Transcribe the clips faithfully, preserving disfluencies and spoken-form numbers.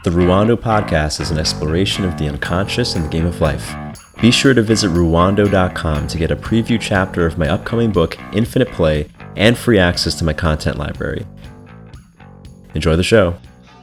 The Ruwando Podcast is an exploration of the unconscious and the game of life. Be sure to visit ruwando dot com to get a preview chapter of my upcoming book, Infinite Play, and free access to my content library. Enjoy the show.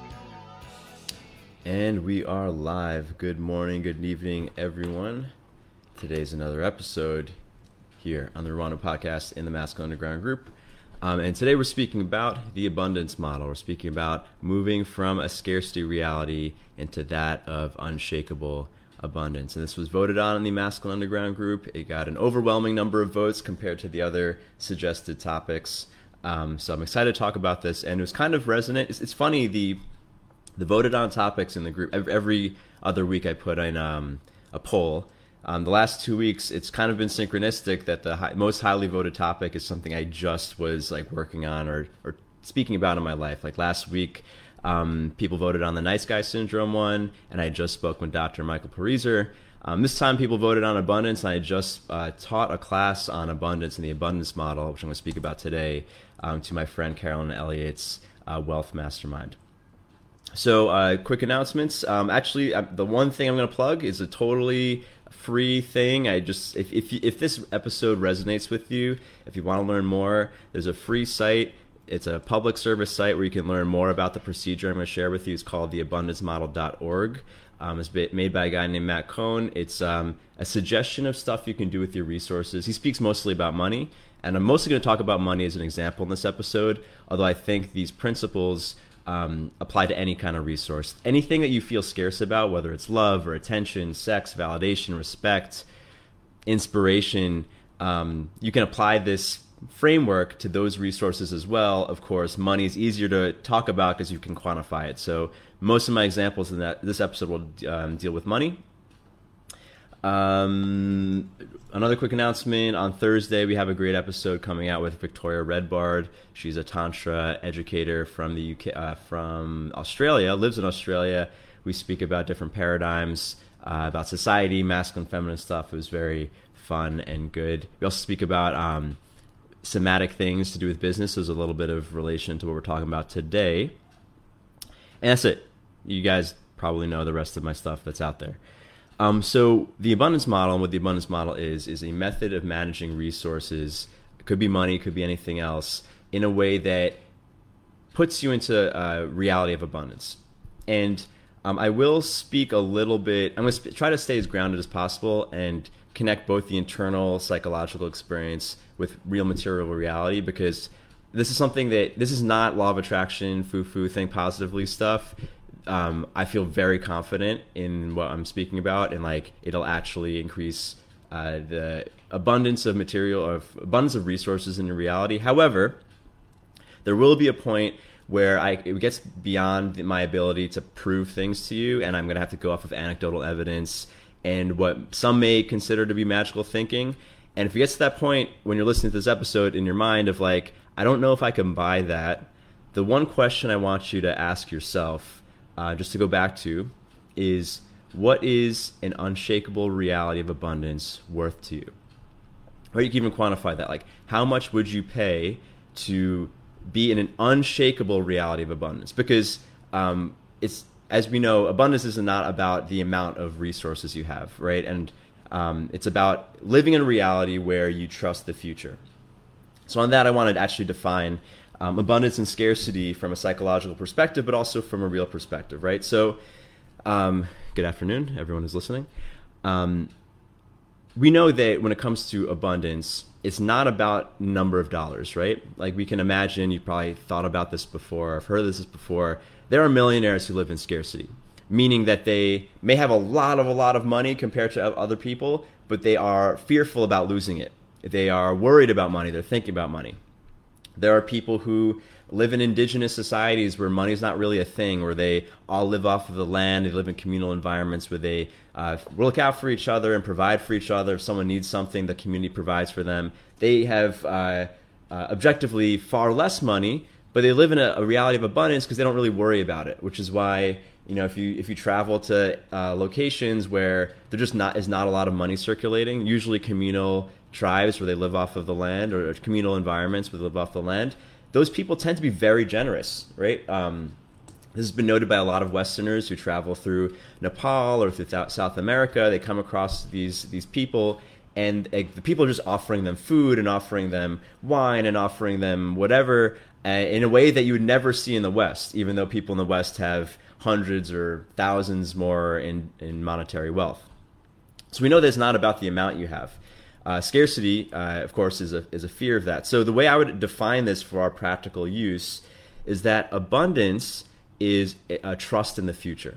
And we are live. Good morning, good evening, everyone. Today's another episode here on the Ruwando Podcast in the Masculine Underground group. Um, and today we're speaking about the abundance model. We're speaking about moving from a scarcity reality into that of unshakable abundance. And this was voted on in the Masculine Underground group. It got an overwhelming number of votes compared to the other suggested topics. Um, so I'm excited to talk about this. And it was kind of resonant. It's, it's funny, the the voted on topics in the group, every, every other week I put in um, a poll. Um, the last two weeks, it's kind of been synchronistic that the high, most highly voted topic is something I just was like working on or, or speaking about in my life. Like last week, um, people voted on the nice guy syndrome one, and I just spoke with Doctor Michael Pariser. Um, this time, people voted on abundance, and I just uh, taught a class on abundance and the abundance model, which I'm going to speak about today, um, to my friend Carolyn Elliott's uh, Wealth Mastermind. So, uh, quick announcements. Um, actually, uh, the one thing I'm going to plug is a totally free thing. I just if if if this episode resonates with you, if you want to learn more, there's a free site. It's a public service site where you can learn more about the procedure I'm going to share with you. It's called the abundance model dot org. Um, it's made by a guy named Matt Cohn. It's um, a suggestion of stuff you can do with your resources. He speaks mostly about money, and I'm mostly going to talk about money as an example in this episode, although I think these principles Um, apply to any kind of resource. Anything that you feel scarce about, whether it's love or attention, sex, validation, respect, inspiration, um, you can apply this framework to those resources as well. Of course, money is easier to talk about because you can quantify it. So most of my examples in that this episode will um, deal with money. Um, another quick announcement, on Thursday we have a great episode coming out with Victoria Redbard. She's a Tantra educator from the U K, uh, from Australia, lives in Australia. We speak about different paradigms, uh, about society, masculine, feminine stuff. It was very fun and good. We also speak about um, somatic things to do with business. There's a little bit of relation to what we're talking about today. And that's it. You guys probably know the rest of my stuff that's out there. Um, so the abundance model, and what the abundance model is, is a method of managing resources. It could be money, it could be anything else, in a way that puts you into a reality of abundance. And um, I will speak a little bit, I'm going to sp- try to stay as grounded as possible and connect both the internal psychological experience with real material reality, because this is something that, this is not law of attraction, foo-foo, think positively stuff. Um, I feel very confident in what I'm speaking about, and like it'll actually increase uh, the abundance of material, of abundance of resources in your reality. However, there will be a point where I, it gets beyond my ability to prove things to you, and I'm going to have to go off of anecdotal evidence and what some may consider to be magical thinking. And if it gets to that point when you're listening to this episode in your mind of like, I don't know if I can buy that, the one question I want you to ask yourself, Uh, just to go back to, is what is an unshakable reality of abundance worth to you? Or you can even quantify that. Like, how much would you pay to be in an unshakable reality of abundance? Because um, it's, as we know, abundance is not about the amount of resources you have, right? And um, it's about living in a reality where you trust the future. So on that, I wanted to actually define Um, abundance and scarcity from a psychological perspective, but also from a real perspective, right? So, um, good afternoon, everyone who's listening. Um, we know that when it comes to abundance, it's not about number of dollars, right? Like we can imagine, you probably thought about this before, I've heard of this before. There are millionaires who live in scarcity, meaning that they may have a lot of a lot of money compared to other people, but they are fearful about losing it. They are worried about money. They're thinking about money. There are people who live in indigenous societies where money is not really a thing, where they all live off of the land. They live in communal environments where they uh, look out for each other and provide for each other. If someone needs something, the community provides for them. They have uh, uh, objectively far less money, but they live in a, a reality of abundance because they don't really worry about it, which is why, you know, if you if you travel to uh, locations where there just not is not a lot of money circulating, usually communal tribes where they live off of the land, or communal environments where they live off the land, those people tend to be very generous, right? Um, This has been noted by a lot of Westerners who travel through Nepal or through South America. They come across these these people, and uh, the people are just offering them food and offering them wine and offering them whatever uh, in a way that you would never see in the West, even though people in the West have hundreds or thousands more in, in monetary wealth. So we know that it's not about the amount you have. Uh, scarcity, uh, of course, is a, is a fear of that. So the way I would define this for our practical use is that abundance is a trust in the future.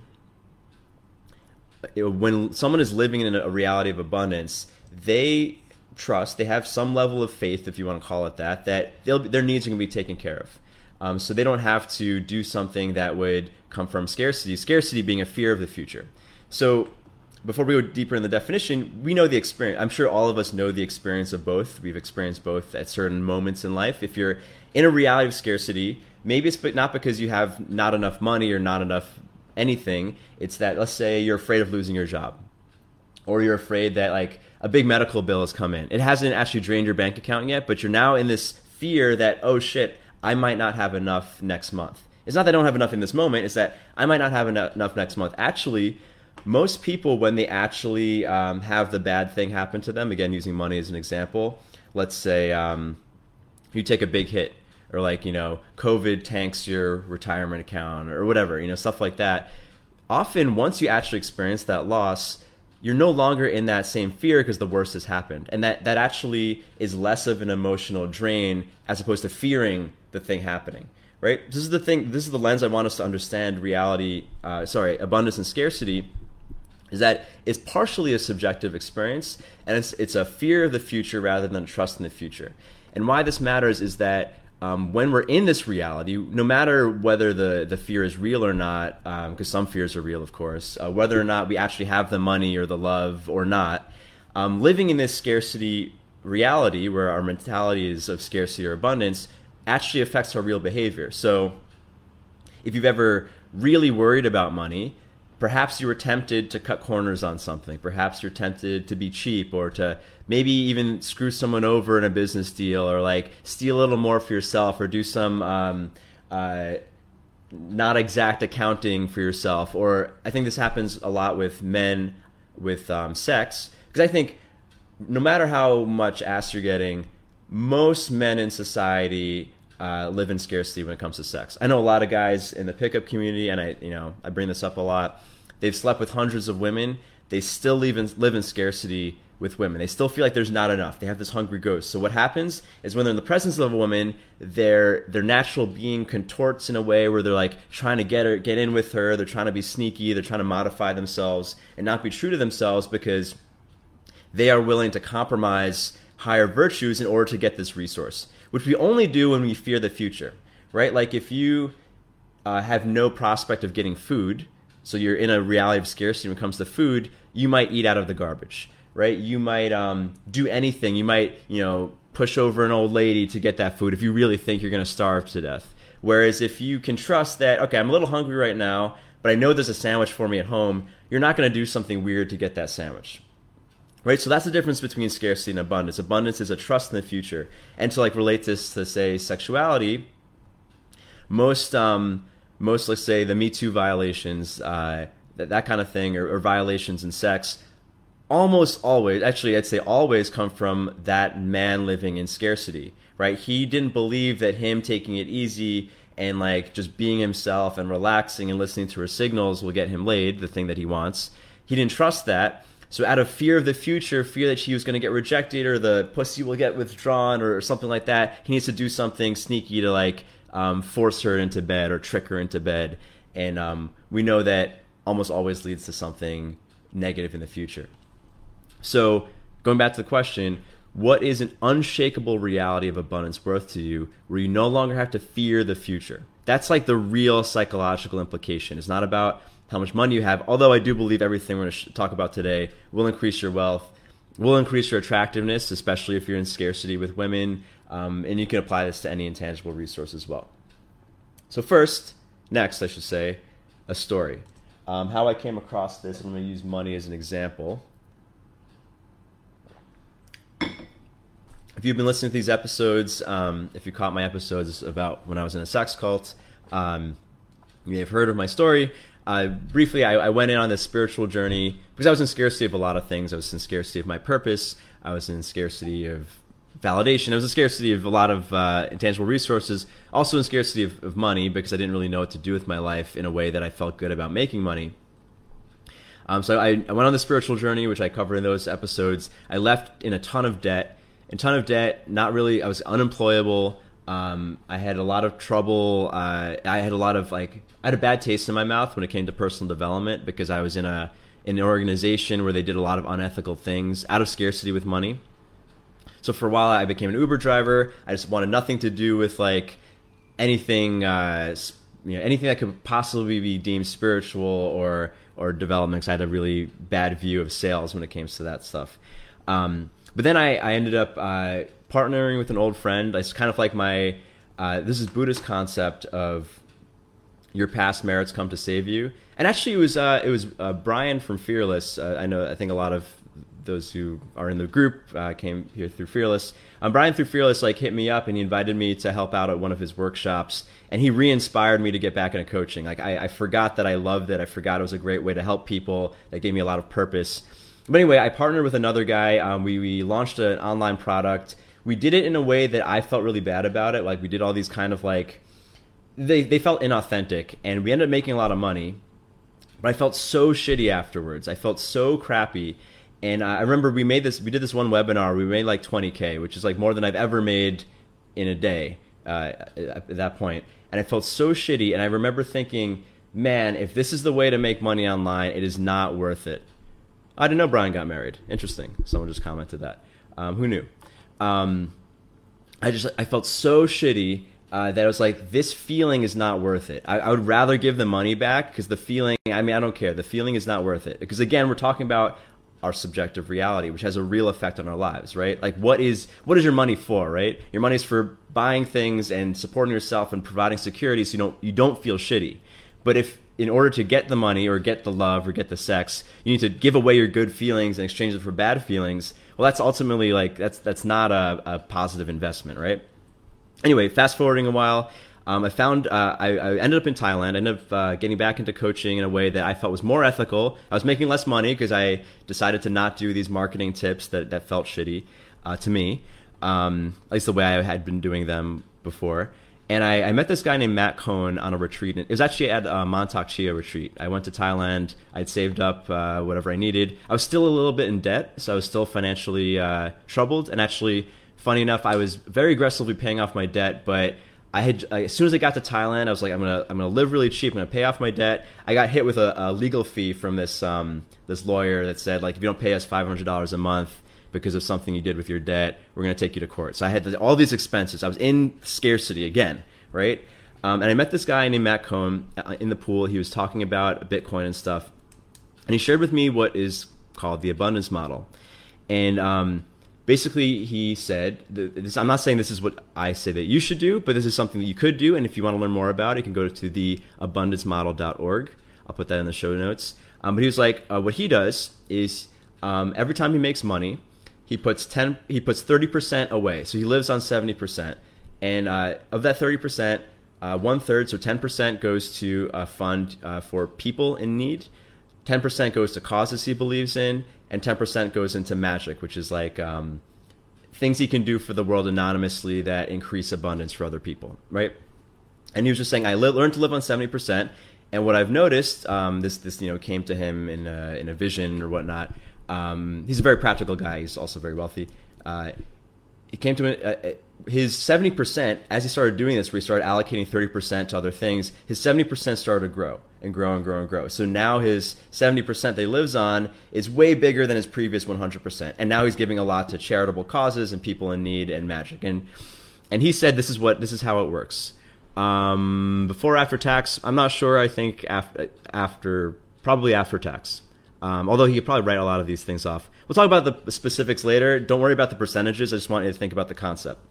When someone is living in a reality of abundance, they trust, they have some level of faith, if you want to call it that, that they'll, their needs are going to be taken care of. Um, so they don't have to do something that would come from scarcity, scarcity being a fear of the future. So before we go deeper in the definition, we know the experience. I'm sure all of us know the experience of both. We've experienced both at certain moments in life. If you're in a reality of scarcity, maybe it's not because you have not enough money or not enough anything. It's that, let's say you're afraid of losing your job, or you're afraid that like a big medical bill has come in. It hasn't actually drained your bank account yet, but you're now in this fear that, oh shit, I might not have enough next month. It's not that I don't have enough in this moment. It's that I might not have enough next month. Actually, most people, when they actually um, have the bad thing happen to them, again, using money as an example, let's say um, you take a big hit, or like, you know, COVID tanks your retirement account or whatever, you know, stuff like that. Often, once you actually experience that loss, you're no longer in that same fear because the worst has happened. And that, that actually is less of an emotional drain as opposed to fearing the thing happening, right? This is the thing, this is the lens I want us to understand reality, uh, sorry, abundance and scarcity, is that it's partially a subjective experience, and it's, it's a fear of the future rather than a trust in the future. And why this matters is that Um, when we're in this reality, no matter whether the, the fear is real or not, because um, some fears are real, of course, uh, whether or not we actually have the money or the love or not, um, living in this scarcity reality where our mentality is of scarcity or abundance actually affects our real behavior. So if you've ever really worried about money, perhaps you were tempted to cut corners on something. Perhaps you're tempted to be cheap, or to maybe even screw someone over in a business deal, or like steal a little more for yourself, or do some um, uh, not exact accounting for yourself. Or I think this happens a lot with men with um, sex, because I think no matter how much ass you're getting, most men in society uh, live in scarcity when it comes to sex. I know a lot of guys in the pickup community, and I, you know, I bring this up a lot. They've slept with hundreds of women. They still live in, live in scarcity with women. They still feel like there's not enough. They have this hungry ghost. So what happens is when they're in the presence of a woman, their their natural being contorts in a way where they're like trying to get her, get in with her. They're trying to be sneaky. They're trying to modify themselves and not be true to themselves, because they are willing to compromise higher virtues in order to get this resource, which we only do when we fear the future, right? Like if you uh, have no prospect of getting food, so you're in a reality of scarcity when it comes to food, you might eat out of the garbage, right? You might um, do anything. You might, you know, push over an old lady to get that food if you really think you're going to starve to death. Whereas if you can trust that, okay, I'm a little hungry right now, but I know there's a sandwich for me at home, you're not going to do something weird to get that sandwich. Right, so that's the difference between scarcity and abundance. Abundance is a trust in the future. And to like relate this to, say, sexuality, most, um, most let's say, the Me Too violations, uh, that, that kind of thing, or, or violations in sex, almost always, actually I'd say always, come from that man living in scarcity, right? He didn't believe that him taking it easy and like just being himself and relaxing and listening to her signals will get him laid, the thing that he wants. He didn't trust that. So out of fear of the future, fear that she was going to get rejected or the pussy will get withdrawn or something like that, he needs to do something sneaky to like um, force her into bed or trick her into bed. And um, we know that almost always leads to something negative in the future. So going back to the question, what is an unshakable reality of abundance worth to you where you no longer have to fear the future? That's like the real psychological implication. It's not about how much money you have, although I do believe everything we're going to talk about today will increase your wealth, will increase your attractiveness, especially if you're in scarcity with women, um, and you can apply this to any intangible resource as well. So first, next, I should say, a story. Um, how I came across this, I'm going to use money as an example. If you've been listening to these episodes, um, if you caught my episodes about when I was in a sex cult, um, You may have heard of my story. Uh, briefly, I, I went in on this spiritual journey because I was in scarcity of a lot of things. I was in scarcity of my purpose. I was in scarcity of validation. I was in scarcity of a lot of uh, intangible resources. Also in scarcity of, of money because I didn't really know what to do with my life in a way that I felt good about making money. Um, so I, I went on the spiritual journey, which I covered in those episodes. I left in a ton of debt. A ton of debt, not really, I was unemployable. Um, I had a lot of trouble. Uh, I had a lot of like, I had a bad taste in my mouth when it came to personal development because I was in a in an organization where they did a lot of unethical things out of scarcity with money. So for a while, I became an Uber driver. I just wanted nothing to do with like anything, uh, you know, anything that could possibly be deemed spiritual or or development. Because I had a really bad view of sales when it came to that stuff. Um, but then I, I ended up uh, partnering with an old friend. It's kind of like my uh, this is Buddhist concept of your past merits come to save you. And actually, it was uh, it was uh, Brian from Fearless. Uh, I know I think a lot of those who are in the group uh, came here through Fearless. Um, Brian through Fearless like hit me up and he invited me to help out at one of his workshops, and he re-inspired me to get back into coaching. Like I, I forgot that I loved it. I forgot it was a great way to help people. That gave me a lot of purpose. But anyway, I partnered with another guy. Um, we we launched an online product. We did it in a way that I felt really bad about it. Like we did all these kind of like they they felt inauthentic, and we ended up making a lot of money. But I felt so shitty afterwards. I felt so crappy. And uh, I remember we made this, we did this one webinar, we made like twenty K, which is like more than I've ever made in a day uh, at that point. And I felt so shitty. And I remember thinking, man, if this is the way to make money online, it is not worth it. I didn't know Brian got married. Interesting. Someone just commented that. Um, who knew? Um, I just, I felt so shitty uh, that I was like, this feeling is not worth it. I, I would rather give the money back because the feeling, I mean, I don't care. The feeling is not worth it. Because again, we're talking about our subjective reality, which has a real effect on our lives, right? Like what is what is your money for, right? Your money is for buying things and supporting yourself and providing security so you don't you don't feel shitty. But if in order to get the money or get the love or get the sex, you need to give away your good feelings and exchange it for bad feelings, well, that's ultimately like that's that's not a, a positive investment, right? Anyway, fast forwarding a while, Um, I found uh, I, I ended up in Thailand. I ended up uh, getting back into coaching in a way that I felt was more ethical. I was making less money because I decided to not do these marketing tips that, that felt shitty uh, to me, um, at least the way I had been doing them before. And I, I met this guy named Matt Cohn on a retreat. It was actually at a Montauk Chia retreat. I went to Thailand. I'd saved up uh, whatever I needed. I was still a little bit in debt, so I was still financially uh, troubled. And actually, funny enough, I was very aggressively paying off my debt, but I had as soon as I got to Thailand, I was like, I'm gonna I'm gonna live really cheap. I'm gonna pay off my debt. I got hit with a, a legal fee from this um, this lawyer that said like, if you don't pay us five hundred dollars a month because of something you did with your debt, we're gonna take you to court. So I had all these expenses. I was in scarcity again, right? Um, and I met this guy named Matt Cohn in the pool. He was talking about Bitcoin and stuff, and he shared with me what is called the abundance model. And um, basically, he said, this, I'm not saying this is what I say that you should do, but this is something that you could do. And if you want to learn more about it, you can go to the abundance model dot org. I'll put that in the show notes. Um, but he was like, uh, what he does is um, every time he makes money, he puts ten, he puts thirty percent away. So he lives on seventy percent. And uh, of that thirty percent, uh, one third, so ten percent goes to a fund uh, for people in need. ten percent goes to causes he believes in. And ten percent goes into magic, which is like um, things he can do for the world anonymously that increase abundance for other people, right? And he was just saying, I li- learned to live on seventy percent. And what I've noticed, um, this this you know came to him in a, in a vision or whatnot. Um, he's a very practical guy. He's also very wealthy. Uh, it came to uh, his seventy percent, as he started doing this, where he started allocating thirty percent to other things, his seventy percent started to grow and grow and grow and grow. So now his seventy percent that he lives on is way bigger than his previous one hundred percent. And now he's giving a lot to charitable causes and people in need and magic. And and he said this is what this is how it works. Um, before, after tax, I'm not sure. I think after, after probably after tax. Um, although he could probably write a lot of these things off. We'll talk about the specifics later. Don't worry about the percentages. I just want you to think about the concept.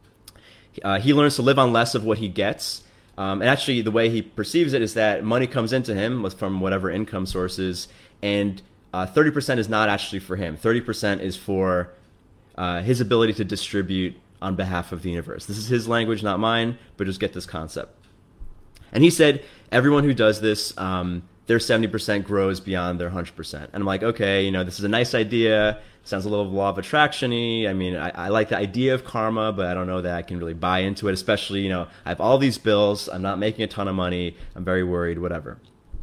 Uh, he learns to live on less of what he gets. Um, and actually, the way he perceives it is that money comes into him from whatever income sources, and uh, thirty percent is not actually for him. thirty percent is for uh, his ability to distribute on behalf of the universe. This is his language, not mine, but just get this concept. And he said, everyone who does this, um, their seventy percent grows beyond their one hundred percent. And I'm like, okay, you know, this is a nice idea. Sounds a little law of attraction-y. I mean, I, I like the idea of karma, but I don't know that I can really buy into it, especially, you know, I have all these bills. I'm not making a ton of money. I'm very worried, whatever.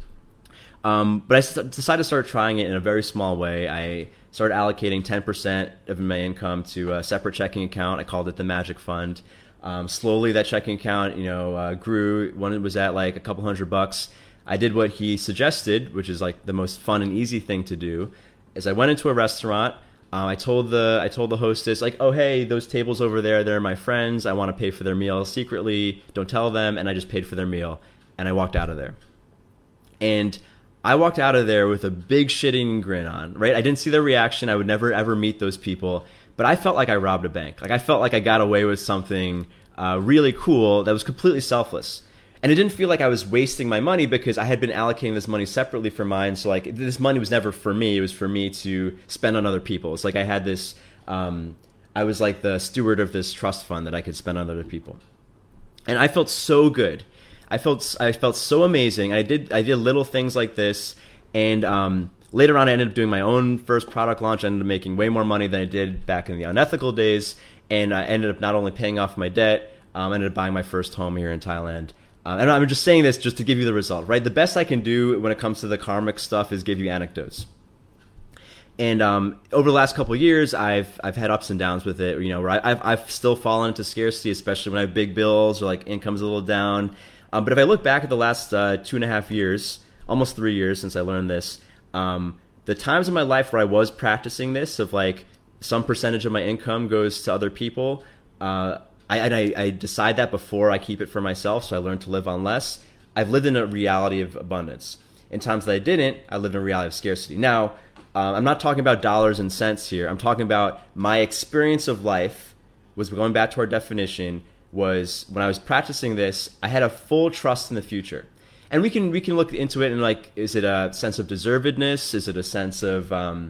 Um, but I st- decided to start trying it in a very small way. I started allocating ten percent of my income to a separate checking account. I called it the Magic Fund. Um, slowly, that checking account, you know, uh, grew. When it was at like a couple hundred bucks, I did what he suggested, which is like the most fun and easy thing to do. Is I went into a restaurant. Um, I told the I told the hostess, like, oh, hey, those tables over there, they're my friends. I want to pay for their meal secretly. Don't tell them. And I just paid for their meal. And I walked out of there. And I walked out of there with a big shitting grin on, right? I didn't see their reaction. I would never, ever meet those people. But I felt like I robbed a bank. Like I felt like I got away with something uh, really cool that was completely selfless. And it didn't feel like I was wasting my money because I had been allocating this money separately for mine. So like this money was never for me. It was for me to spend on other people. It's like I had this, um, I was like the steward of this trust fund that I could spend on other people. And I felt so good. I felt I felt so amazing. I did I did little things like this, and um, later on I ended up doing my own first product launch. I ended up making way more money than I did back in the unethical days, and I ended up not only paying off my debt, um, I ended up buying my first home here in Thailand. Uh, and I'm just saying this just to give you the result, right? The best I can do when it comes to the karmic stuff is give you anecdotes. And um, over the last couple of years, I've I've had ups and downs with it. You know, where I, I've I've still fallen into scarcity, especially when I have big bills or like income's a little down. Um, but if I look back at the last uh, two and a half years, almost three years since I learned this, um, the times in my life where I was practicing this, of like some percentage of my income goes to other people, uh, I, and I, I decide that before I keep it for myself, so I learned to live on less. I've lived in a reality of abundance. In times that I didn't, I lived in a reality of scarcity. Now, uh, I'm not talking about dollars and cents here. I'm talking about my experience of life was, going back to our definition, was when I was practicing this, I had a full trust in the future. And we can we can look into it and like, is it a sense of deservedness? Is it a sense of um,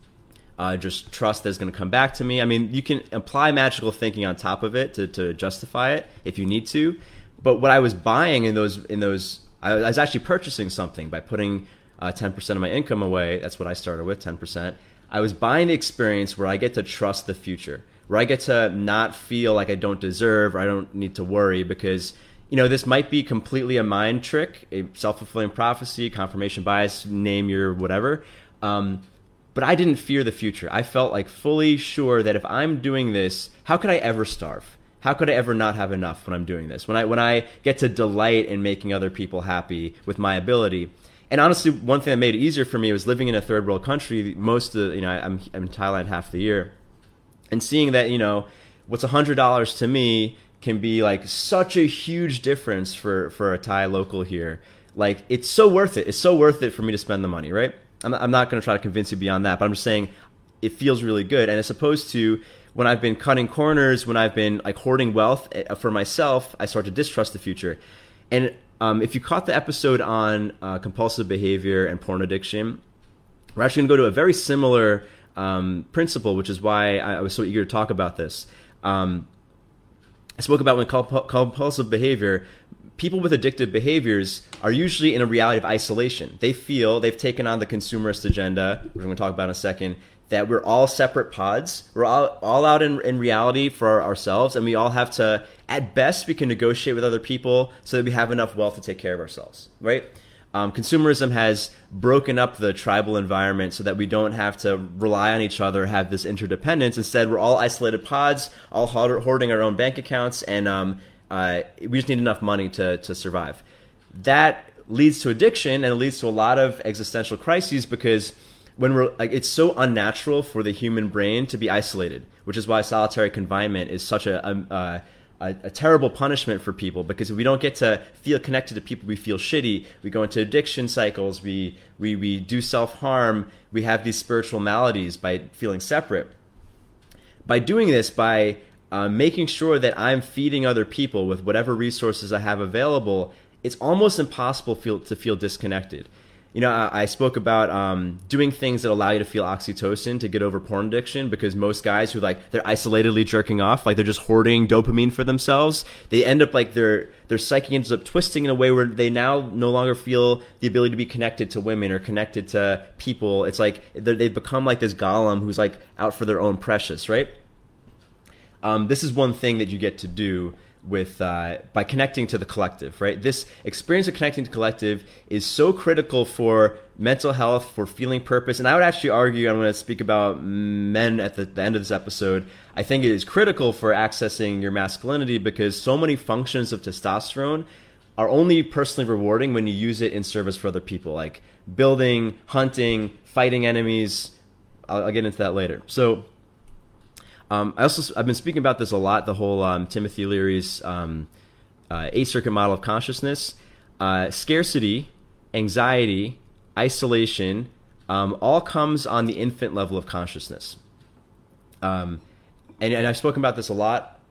uh, just trust that's going to come back to me? I mean, you can apply magical thinking on top of it to, to justify it if you need to. But what I was buying in those, in those, I was actually purchasing something by putting uh, ten percent of my income away. That's what I started with, ten percent. I was buying the experience where I get to trust the future, where I get to not feel like I don't deserve or I don't need to worry because, you know, this might be completely a mind trick, a self-fulfilling prophecy, confirmation bias, name your whatever. Um, but I didn't fear the future. I felt like fully sure that if I'm doing this, how could I ever starve? How could I ever not have enough when I'm doing this? When I when I get to delight in making other people happy with my ability. And honestly, one thing that made it easier for me was living in a third world country. Most of, you know, I'm, I'm in Thailand half the year. And seeing that, you know, what's one hundred dollars to me can be like such a huge difference for, for a Thai local here. Like, it's so worth it. It's so worth it for me to spend the money, right? I'm, I'm not going to try to convince you beyond that, but I'm just saying it feels really good. And as opposed to when I've been cutting corners, when I've been like hoarding wealth for myself, I start to distrust the future. And um, if you caught the episode on uh, compulsive behavior and porn addiction, we're actually going to go to a very similar Um, principle, which is why I was so eager to talk about this. Um, I spoke about when comp- compulsive behavior, people with addictive behaviors are usually in a reality of isolation. They feel they've taken on the consumerist agenda, which we're going to talk about in a second, that we're all separate pods. We're all, all out in, in reality for ourselves, and we all have to, at best, we can negotiate with other people so that we have enough wealth to take care of ourselves, right? Um, consumerism has broken up the tribal environment so that we don't have to rely on each other, have this interdependence. Instead, we're all isolated pods, all hoarding our own bank accounts, and um, uh, we just need enough money to, to survive. That leads to addiction, and it leads to a lot of existential crises because when we're like, it's so unnatural for the human brain to be isolated, which is why solitary confinement is such a, a, a, a terrible punishment for people, because if we don't get to feel connected to people, we feel shitty. We go into addiction cycles. We we we do self-harm. We have these spiritual maladies by feeling separate. By doing this, by uh, making sure that I'm feeding other people with whatever resources I have available, it's almost impossible feel, to feel disconnected. you know, I, I spoke about um, doing things that allow you to feel oxytocin to get over porn addiction, because most guys who like they're isolatedly jerking off, like they're just hoarding dopamine for themselves, they end up like their their psyche ends up twisting in a way where they now no longer feel the ability to be connected to women or connected to people. It's like they've become like this golem who's like out for their own precious, right? Um, this is one thing that you get to do with uh, by connecting to the collective, right? This experience of connecting to collective is so critical for mental health, for feeling purpose. And I would actually argue, I'm going to speak about men at the, the end of this episode, I think it is critical for accessing your masculinity, because so many functions of testosterone are only personally rewarding when you use it in service for other people, like building, hunting, fighting enemies. I'll, I'll get into that later. So Um, I also, I've been speaking about this a lot, the whole um, Timothy Leary's um, uh, eight-circuit model of consciousness. Uh, scarcity, anxiety, isolation, um, all comes on the infant level of consciousness. Um, and, and I've spoken about this a lot.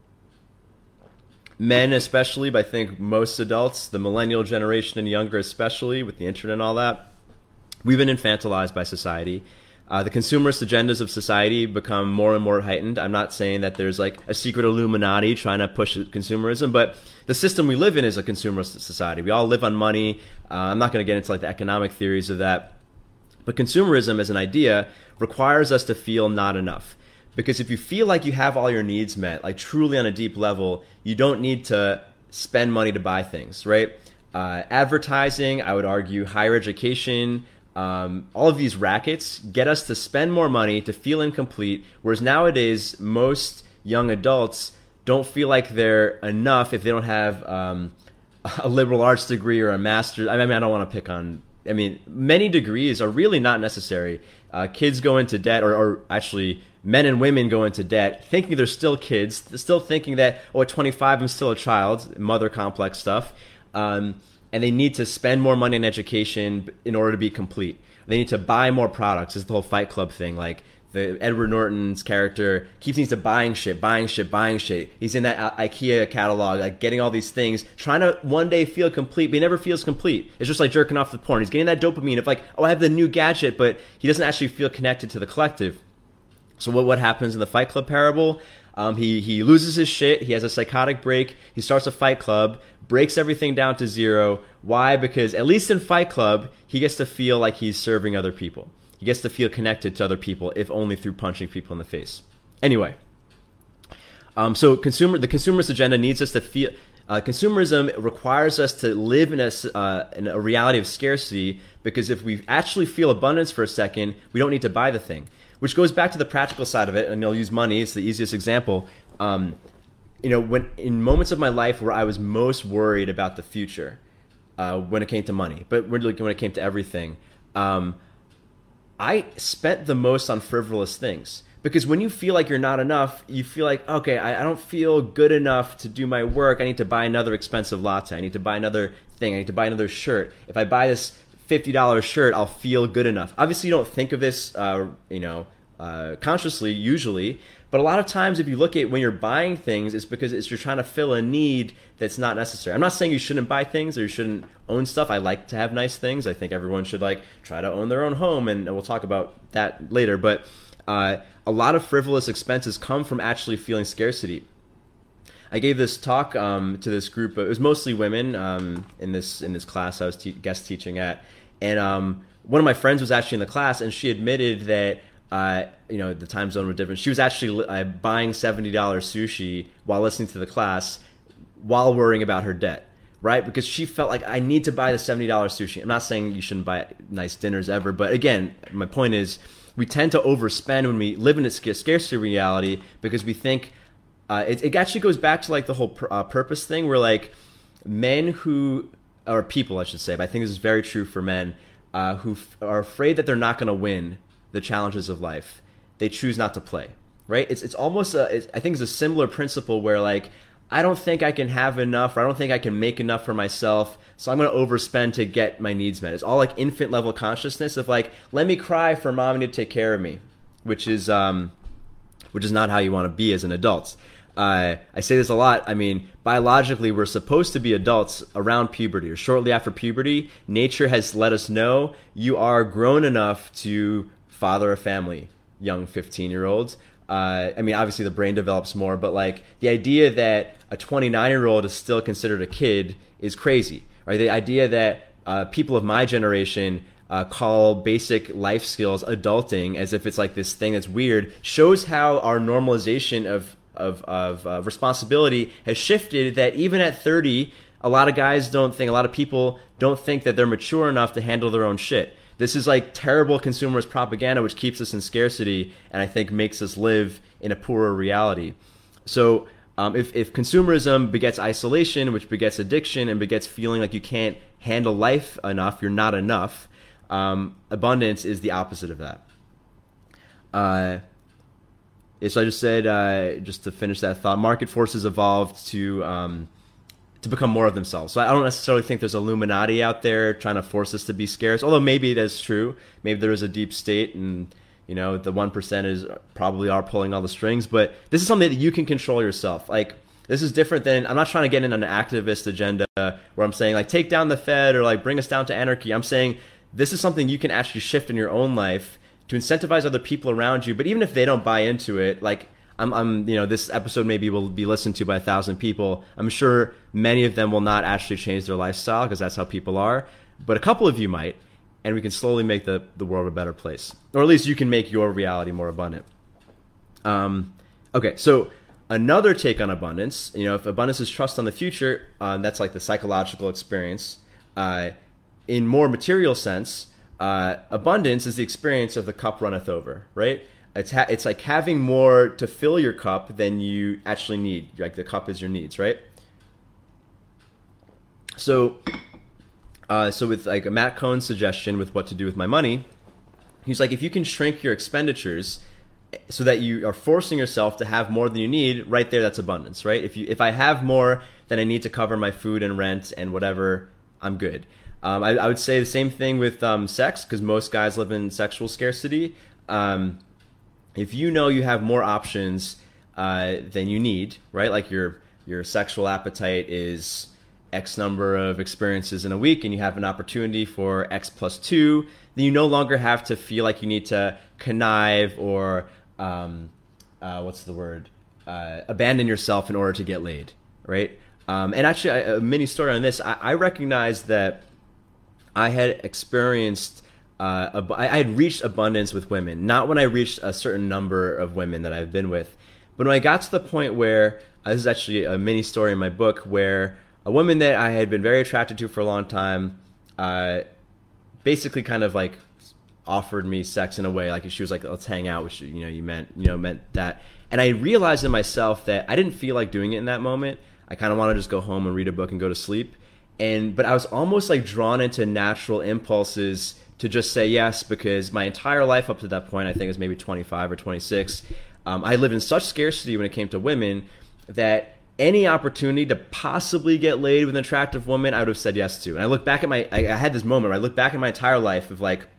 Men especially, but I think most adults, the millennial generation and younger especially, with the internet and all that, we've been infantilized by society. Uh, the consumerist agendas of society become more and more heightened. I'm not saying that there's like a secret Illuminati trying to push consumerism, but the system we live in is a consumerist society. We all live on money. Uh, I'm not going to get into like the economic theories of that. But consumerism as an idea requires us to feel not enough. Because if you feel like you have all your needs met, like truly on a deep level, you don't need to spend money to buy things, right? Uh, advertising, I would argue, higher education, Um, all of these rackets get us to spend more money to feel incomplete, whereas nowadays most young adults don't feel like they're enough if they don't have um, a liberal arts degree or a master's. I mean, I don't want to pick on, I mean, many degrees are really not necessary. Uh, kids go into debt, or, or actually men and women go into debt thinking they're still kids, still thinking that, oh, at twenty-five I'm still a child, mother complex stuff. Um, and they need to spend more money on education in order to be complete. They need to buy more products. This is the whole Fight Club thing. Like the Edward Norton's character keeps needs to buying shit, buying shit, buying shit. He's in that IKEA catalog, like getting all these things, trying to one day feel complete, but he never feels complete. It's just like jerking off the porn. He's getting that dopamine of like, oh, I have the new gadget, but he doesn't actually feel connected to the collective. So what, what happens in the Fight Club parable? Um, he, he loses his shit. He has a psychotic break. He starts a fight club, breaks everything down to zero. Why? Because at least in Fight Club, he gets to feel like he's serving other people. He gets to feel connected to other people, if only through punching people in the face. Anyway, um, so consumer the consumerist agenda needs us to feel. Uh, consumerism requires us to live in a, uh, in a reality of scarcity, because if we actually feel abundance for a second, we don't need to buy the thing. Which goes back to the practical side of it, and I'll use money. It's the easiest example. Um, you know, when in moments of my life where I was most worried about the future, uh, when it came to money, but really when it came to everything, um, I spent the most on frivolous things. Because when you feel like you're not enough, you feel like, okay, I, I don't feel good enough to do my work. I need to buy another expensive latte. I need to buy another thing. I need to buy another shirt. If I buy this fifty dollars shirt, I'll feel good enough. Obviously, you don't think of this, uh, you know, uh, consciously, usually. But a lot of times, if you look at when you're buying things, it's because it's, you're trying to fill a need that's not necessary. I'm not saying you shouldn't buy things or you shouldn't own stuff. I like to have nice things. I think everyone should like try to own their own home, and, and we'll talk about that later. But uh, a lot of frivolous expenses come from actually feeling scarcity. I gave this talk um, to this group. It was mostly women um, in this in this class I was te- guest teaching at. And um, one of my friends was actually in the class, and she admitted that, uh, you know, the time zone was different. She was actually uh, buying seventy dollars sushi while listening to the class while worrying about her debt, right? Because she felt like, I need to buy the seventy dollars sushi. I'm not saying you shouldn't buy nice dinners ever, but again, my point is we tend to overspend when we live in a scarcity reality, because we think, uh, it, it actually goes back to like the whole pr- uh, purpose thing, where like men who... or people, I should say, but I think this is very true for men, uh, who f- are afraid that they're not going to win the challenges of life. They choose not to play, right? It's it's almost, a, it's, I think it's a similar principle where like, I don't think I can have enough, or I don't think I can make enough for myself, so I'm going to overspend to get my needs met. It's all like infant level consciousness of like, let me cry for mommy to take care of me, which is um, which is not how you want to be as an adult. Uh, I say this a lot. I mean, biologically, we're supposed to be adults around puberty or shortly after puberty. Nature has let us know you are grown enough to father a family, young fifteen-year-olds. Uh, I mean, obviously the brain develops more, but like the idea that a twenty-nine-year-old is still considered a kid is crazy. Right? The idea that uh, people of my generation uh, call basic life skills adulting as if it's like this thing that's weird shows how our normalization of of, of uh, responsibility has shifted, that even at thirty, a lot of guys don't think, a lot of people don't think that they're mature enough to handle their own shit. This is like terrible consumerist propaganda, which keeps us in scarcity and I think makes us live in a poorer reality. So um, if, if consumerism begets isolation, which begets addiction and begets feeling like you can't handle life enough, you're not enough, um, abundance is the opposite of that. Uh, So I just said, uh, just to finish that thought, market forces evolved to um, to become more of themselves. So I don't necessarily think there's Illuminati out there trying to force us to be scarce, although maybe it is true. Maybe there is a deep state and, you know, the one percent is probably are pulling all the strings. But this is something that you can control yourself. Like, this is different than, I'm not trying to get in an activist agenda where I'm saying, like, take down the Fed or, like, bring us down to anarchy. I'm saying this is something you can actually shift in your own life to incentivize other people around you. But even if they don't buy into it, like I'm, I'm, you know, this episode maybe will be listened to by a thousand people. I'm sure many of them will not actually change their lifestyle because that's how people are. But a couple of you might, and we can slowly make the, the world a better place. Or at least you can make your reality more abundant. Um, okay, so another take on abundance, you know, if abundance is trust on the future, um, that's like the psychological experience. Uh, in more material sense, Uh, abundance is the experience of the cup runneth over, right? It's ha- it's like having more to fill your cup than you actually need. Like the cup is your needs, right? So, uh, so with like a Matt Cohn's suggestion with what to do with my money, he's like, if you can shrink your expenditures so that you are forcing yourself to have more than you need, right there, that's abundance, right? If you if I have more than I need to cover my food and rent and whatever, I'm good. Um, I, I would say the same thing with um, sex, because most guys live in sexual scarcity. Um, if you know you have more options uh, than you need, right? Like your your sexual appetite is X number of experiences in a week, and you have an opportunity for X plus two, then you no longer have to feel like you need to connive or um, uh, what's the word? Uh, abandon yourself in order to get laid, right? Um, and actually, a, a mini story on this. I, I recognize that I had experienced, uh, ab- I had reached abundance with women, not when I reached a certain number of women that I've been with, but when I got to the point where, uh, this is actually a mini story in my book, where a woman that I had been very attracted to for a long time, uh, basically kind of like offered me sex in a way, like she was like, let's hang out, which, you know, you meant, you know, meant that. And I realized in myself that I didn't feel like doing it in that moment. I kind of want to just go home and read a book and go to sleep. And but I was almost like drawn into natural impulses to just say yes, because my entire life up to that point, I think it was maybe twenty-five or twenty-six, um, I lived in such scarcity when it came to women that any opportunity to possibly get laid with an attractive woman, I would have said yes to. And I look back at my, I, I had this moment where I look back at my entire life of like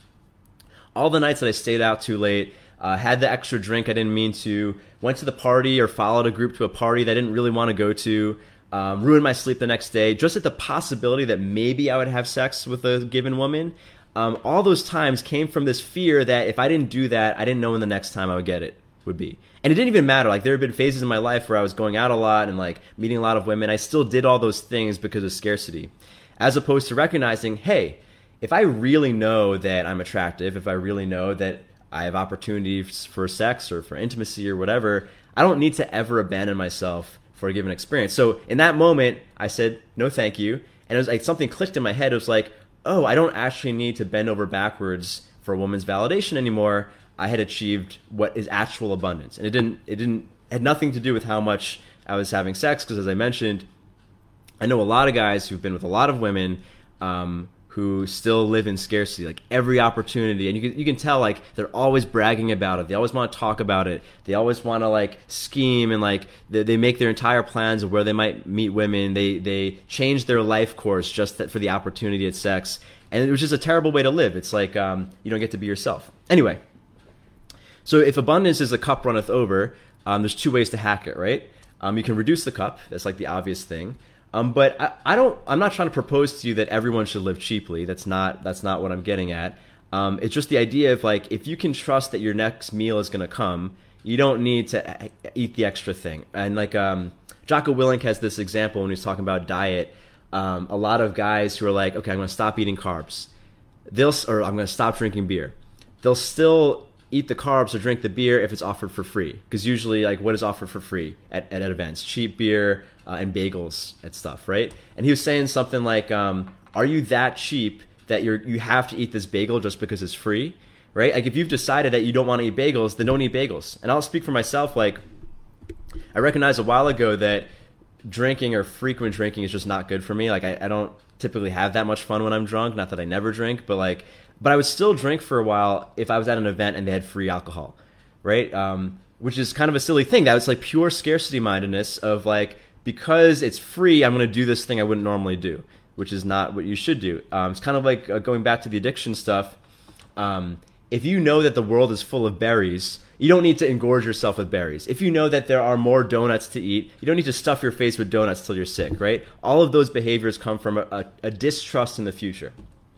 all the nights that I stayed out too late, uh, had the extra drink I didn't mean to, went to the party or followed a group to a party that I didn't really want to go to, Um, ruined my sleep the next day, just at the possibility that maybe I would have sex with a given woman. Um, all those times came from this fear that if I didn't do that, I didn't know when the next time I would get it would be. And it didn't even matter. Like there had been phases in my life where I was going out a lot and like meeting a lot of women. I still did all those things because of scarcity, as opposed to recognizing, hey, if I really know that I'm attractive, if I really know that I have opportunities for sex or for intimacy or whatever, I don't need to ever abandon myself for a given experience. So in that moment, I said, no, thank you. And it was like something clicked in my head. It was like, oh, I don't actually need to bend over backwards for a woman's validation anymore. I had achieved what is actual abundance. And it didn't, it didn't, it had nothing to do with how much I was having sex. Because as I mentioned, I know a lot of guys who've been with a lot of women um, who still live in scarcity, like every opportunity. And you can, you can tell like they're always bragging about it. They always want to talk about it. They always want to like scheme and like they, they make their entire plans of where they might meet women. They, they change their life course just that for the opportunity at sex. And it was just a terrible way to live. It's like um, you don't get to be yourself. Anyway, so if abundance is a cup runneth over, um, there's two ways to hack it, right? Um, you can reduce the cup. That's like the obvious thing. Um, but I, I don't. I'm not trying to propose to you that everyone should live cheaply. That's not. That's not what I'm getting at. Um, it's just the idea of like, if you can trust that your next meal is going to come, you don't need to eat the extra thing. And like um, Jocko Willink has this example when he's talking about diet. Um, a lot of guys who are like, okay, I'm going to stop eating carbs. They'll or I'm going to stop drinking beer. They'll still eat the carbs or drink the beer if it's offered for free. Because usually, like, what is offered for free at, at, at events? Cheap beer uh, and bagels and stuff, right? And he was saying something like, um, are you that cheap that you're you have to eat this bagel just because it's free, right? Like, if you've decided that you don't want to eat bagels, then don't eat bagels. And I'll speak for myself. Like, I recognized a while ago that drinking or frequent drinking is just not good for me. Like, I, I don't typically have that much fun when I'm drunk. Not that I never drink, but like, but I would still drink for a while if I was at an event and they had free alcohol, right? Um, which is kind of a silly thing. That was like pure scarcity mindedness of like, because it's free, I'm going to do this thing I wouldn't normally do, which is not what you should do. Um, it's kind of like uh, going back to the addiction stuff. Um, if you know that the world is full of berries, you don't need to engorge yourself with berries. If you know that there are more donuts to eat, you don't need to stuff your face with donuts till you're sick, right? All of those behaviors come from a, a, a distrust in the future.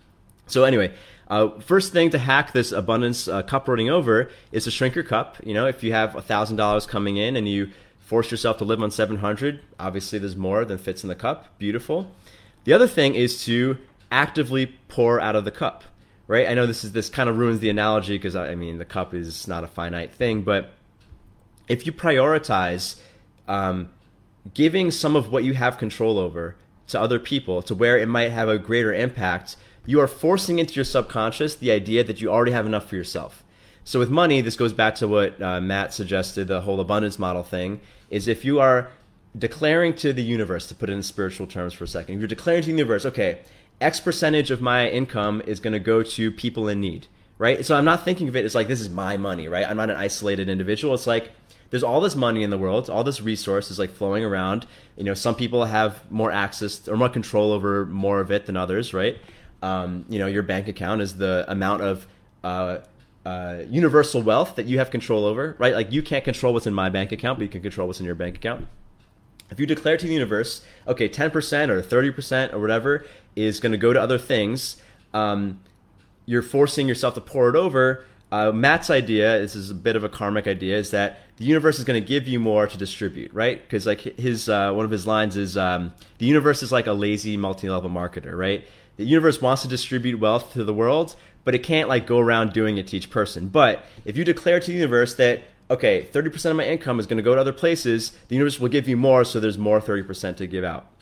So anyway, uh, first thing to hack this abundance uh, cup running over is to shrink your cup. You know, if you have one thousand dollars coming in and you force yourself to live on seven hundred, obviously there's more than fits in the cup. Beautiful. The other thing is to actively pour out of the cup. Right? I know this is this kind of ruins the analogy because, I mean, the cup is not a finite thing. But if you prioritize um, giving some of what you have control over to other people to where it might have a greater impact, you are forcing into your subconscious the idea that you already have enough for yourself. So with money, this goes back to what uh, Matt suggested, the whole abundance model thing, is if you are declaring to the universe, to put it in spiritual terms for a second, if you're declaring to the universe, okay, X percentage of my income is going to go to people in need, right? So I'm not thinking of it as like, this is my money, right? I'm not an isolated individual. It's like, there's all this money in the world, all this resource is like flowing around. You know, some people have more access or more control over more of it than others, right? Um, you know, your bank account is the amount of uh, uh, universal wealth that you have control over, right? Like, you can't control what's in my bank account, but you can control what's in your bank account. If you declare to the universe, okay, ten percent or thirty percent or whatever is going to go to other things, um, you're forcing yourself to pour it over. Uh, Matt's idea, this is a bit of a karmic idea, is that the universe is going to give you more to distribute, right? Because like his uh, one of his lines is, um, the universe is like a lazy multi-level marketer, right? The universe wants to distribute wealth to the world, but it can't like go around doing it to each person. But if you declare to the universe that, okay, thirty percent of my income is going to go to other places, the universe will give you more, so there's more thirty percent to give out.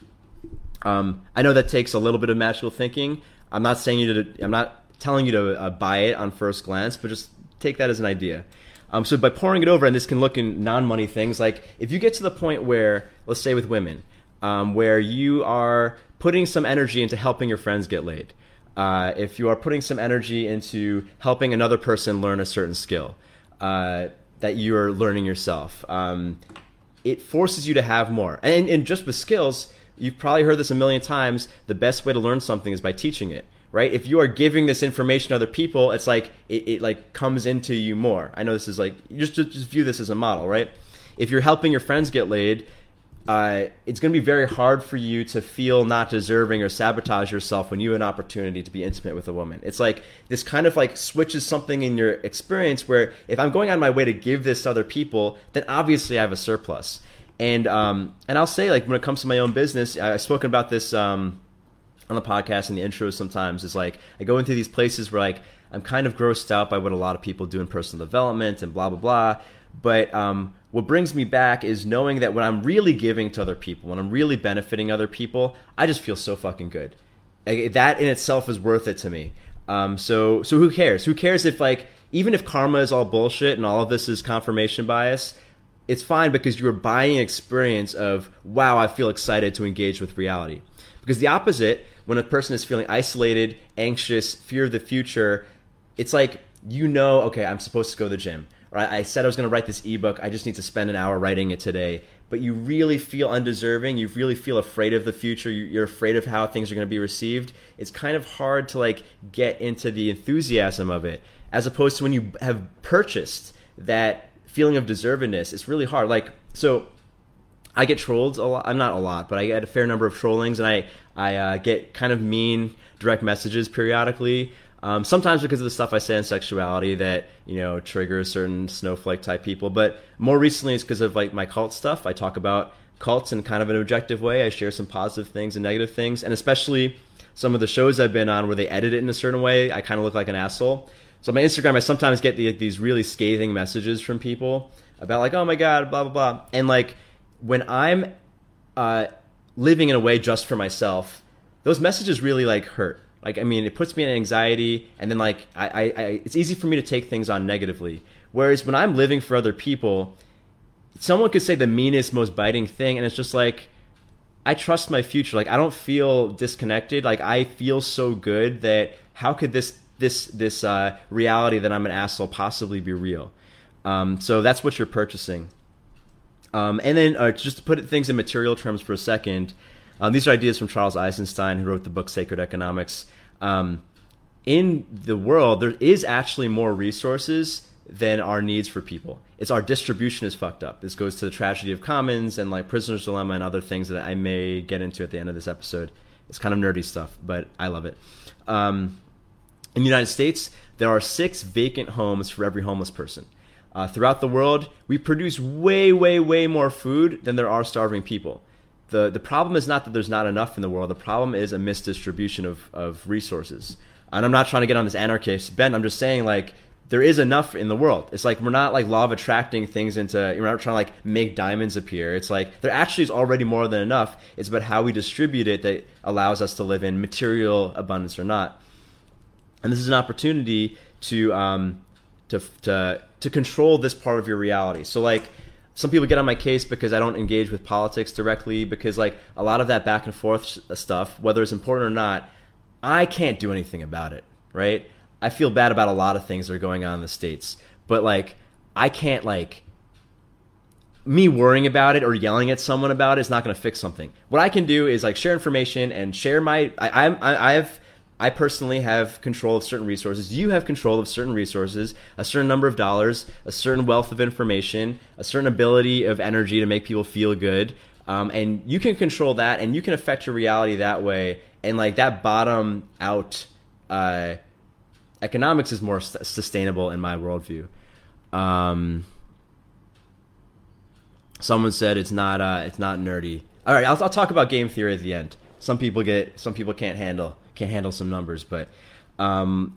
Um, I know that takes a little bit of magical thinking. I'm not saying you to, I'm not telling you to uh, buy it on first glance, but just take that as an idea. Um, so by pouring it over, and this can look in non-money things, like if you get to the point where, let's say with women, um, where you are putting some energy into helping your friends get laid, uh, if you are putting some energy into helping another person learn a certain skill, uh, that you're learning yourself, um, it forces you to have more. And, and just with skills, you've probably heard this a million times, the best way to learn something is by teaching it, right? If you are giving this information to other people, it's like, it, it like comes into you more. I know this is like, just, just view this as a model, right? If you're helping your friends get laid, uh, it's going to be very hard for you to feel not deserving or sabotage yourself when you have an opportunity to be intimate with a woman. It's like this kind of like switches something in your experience where if I'm going on my way to give this to other people, then obviously I have a surplus. And um, and I'll say, like, when it comes to my own business, I've spoken about this um, on the podcast and the intros sometimes, is like I go into these places where like I'm kind of grossed out by what a lot of people do in personal development and blah, blah, blah. But um, what brings me back is knowing that when I'm really giving to other people, when I'm really benefiting other people, I just feel so fucking good. Like, that in itself is worth it to me. Um, so so who cares? Who cares if, like, even if karma is all bullshit and all of this is confirmation bias, it's fine because you're buying an experience of, wow, I feel excited to engage with reality. Because the opposite, when a person is feeling isolated, anxious, fear of the future, it's like, you know, okay, I'm supposed to go to the gym. Or I said I was going to write this ebook. I just need to spend an hour writing it today. But you really feel undeserving. You really feel afraid of the future. You're afraid of how things are going to be received. It's kind of hard to like get into the enthusiasm of it, as opposed to when you have purchased that feeling of deservedness. It's really hard. Like, so I get trolled a lot. I'm not a lot, but I get a fair number of trollings, and I I uh, get kind of mean direct messages periodically. Um, sometimes because of the stuff I say on sexuality that, you know, triggers certain snowflake type people, but more recently it's because of like my cult stuff. I talk about cults in kind of an objective way. I share some positive things and negative things, and especially some of the shows I've been on where they edit it in a certain way, I kind of look like an asshole. So on my Instagram, I sometimes get the, these really scathing messages from people about like, oh my God, blah, blah, blah. And like when I'm uh, living in a way just for myself, those messages really like hurt. Like, I mean, it puts me in anxiety, and then like, I, I, I, it's easy for me to take things on negatively. Whereas when I'm living for other people, someone could say the meanest, most biting thing, and it's just like, I trust my future. Like, I don't feel disconnected. Like, I feel so good that how could this this this uh, reality that I'm an asshole possibly be real? Um, so that's what you're purchasing. Um, and then uh, just to put things in material terms for a second. Um, these are ideas from Charles Eisenstein, who wrote the book Sacred Economics. Um, in the world, there is actually more resources than our needs for people. It's our distribution is fucked up. This goes to the tragedy of commons and like prisoner's dilemma and other things that I may get into at the end of this episode. It's kind of nerdy stuff, but I love it. Um, in the United States, there are six vacant homes for every homeless person. Uh, throughout the world, we produce way, way, way more food than there are starving people. The the problem is not that there's not enough in the world. The problem is a misdistribution of, of resources. And I'm not trying to get on this anarchist bent. I'm just saying, like, there is enough in the world. It's like we're not like law of attracting things into, we're not trying to like make diamonds appear. It's like there actually is already more than enough. It's about how we distribute it that allows us to live in material abundance or not. And this is an opportunity to um to to to control this part of your reality. So like, some people get on my case because I don't engage with politics directly, because like a lot of that back and forth stuff, whether it's important or not, I can't do anything about it, right? I feel bad about a lot of things that are going on in the States, but like I can't like, me worrying about it or yelling at someone about it is not going to fix something. What I can do is like share information and share my, I, I, I have, I personally have control of certain resources. You have control of certain resources, a certain number of dollars, a certain wealth of information, a certain ability of energy to make people feel good. Um, and you can control that, and you can affect your reality that way. And like that bottom out uh, economics is more st- sustainable in my worldview. Um, someone said it's not uh, it's not nerdy. All right, I'll, I'll talk about game theory at the end. Some people get some people can't handle. Can't handle some numbers, but um,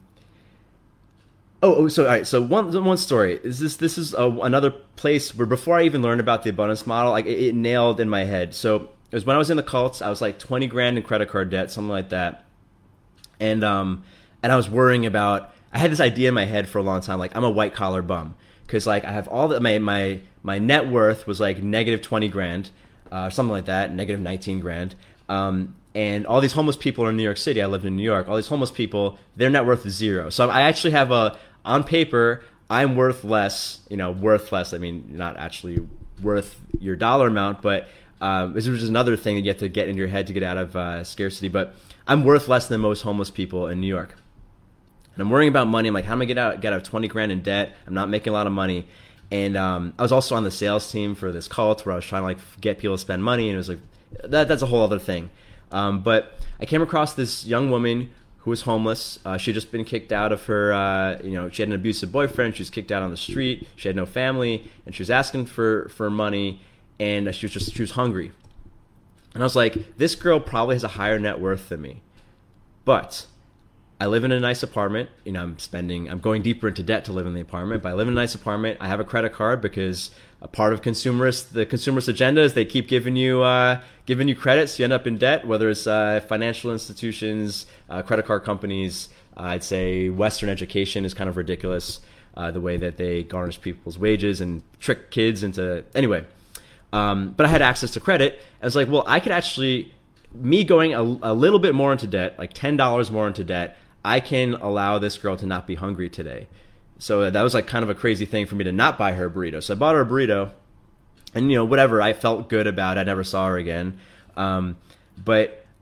oh, oh, so all right. So one one story is this. This is a, another place where before I even learned about the abundance model, like it, it nailed in my head. So it was when I was in the cults. I was like twenty grand in credit card debt, something like that, and um, and I was worrying about. I had this idea in my head for a long time, like I'm a white collar bum, because like I have all the my my my net worth was like negative twenty grand, uh, something like that, negative nineteen grand. Um, And all these homeless people are in New York City. I lived in New York. All these homeless people, their net worth is zero. So I actually have a, on paper, I'm worth less, you know, worth less. I mean, not actually worth your dollar amount, but um, this is just another thing that you have to get in your head to get out of uh, scarcity. But I'm worth less than most homeless people in New York. And I'm worrying about money. I'm like, how am I get out, get out of twenty grand in debt? I'm not making a lot of money. And um, I was also on the sales team for this cult where I was trying to like get people to spend money. And it was like, that, that's a whole other thing. Um, but I came across this young woman who was homeless. Uh, she had just been kicked out of her, uh, you know, she had an abusive boyfriend. She was kicked out on the street. She had no family, and she was asking for, for money, and she was just, she was hungry. And I was like, this girl probably has a higher net worth than me. But I live in a nice apartment. You know, I'm spending, I'm going deeper into debt to live in the apartment, but I live in a nice apartment. I have a credit card because a part of consumerist, the consumerist agenda is they keep giving you, uh, giving you credit, so you end up in debt, whether it's uh, financial institutions, uh, credit card companies. Uh, I'd say Western education is kind of ridiculous, uh, the way that they garnish people's wages and trick kids into, anyway. Um, but I had access to credit. I was like, well, I could actually, me going a, a little bit more into debt, like ten dollars more into debt, I can allow this girl to not be hungry today. So that was like kind of a crazy thing for me to not buy her a burrito. So I bought her a burrito, and you know, whatever, I felt good about it. I never saw her again. Um, but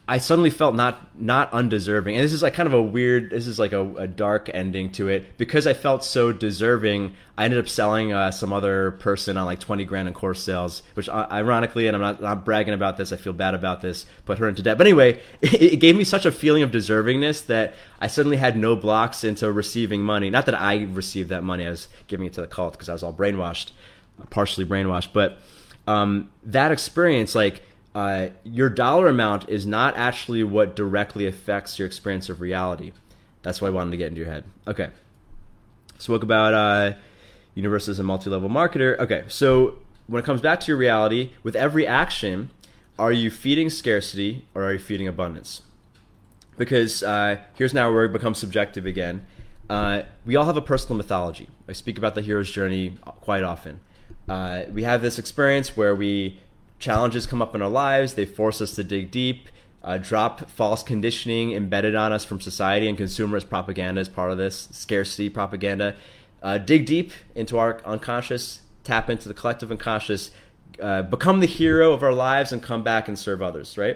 I suddenly felt not not undeserving, and this is like kind of a weird. This is like a, a dark ending to it because I felt so deserving. I ended up selling uh, some other person on like twenty grand in course sales, which uh, ironically, and I'm not not bragging about this. I feel bad about this, put her into debt. But anyway, it, it gave me such a feeling of deservingness that I suddenly had no blocks into receiving money. Not that I received that money; I was giving it to the cult because I was all brainwashed, partially brainwashed. But um, that experience, like. Uh, your dollar amount is not actually what directly affects your experience of reality. That's what I wanted to get into your head. Okay. Spoke about uh, universe as a multi-level marketer. Okay, so when it comes back to your reality, with every action, are you feeding scarcity or are you feeding abundance? Because uh, here's now where it becomes subjective again. Uh, we all have a personal mythology. I speak about the hero's journey quite often. Uh, we have this experience where we challenges come up in our lives. They force us to dig deep, uh, drop false conditioning embedded on us from society and consumerist propaganda as part of this, scarcity propaganda. Uh, dig deep into our unconscious, tap into the collective unconscious, uh, become the hero of our lives and come back and serve others, right?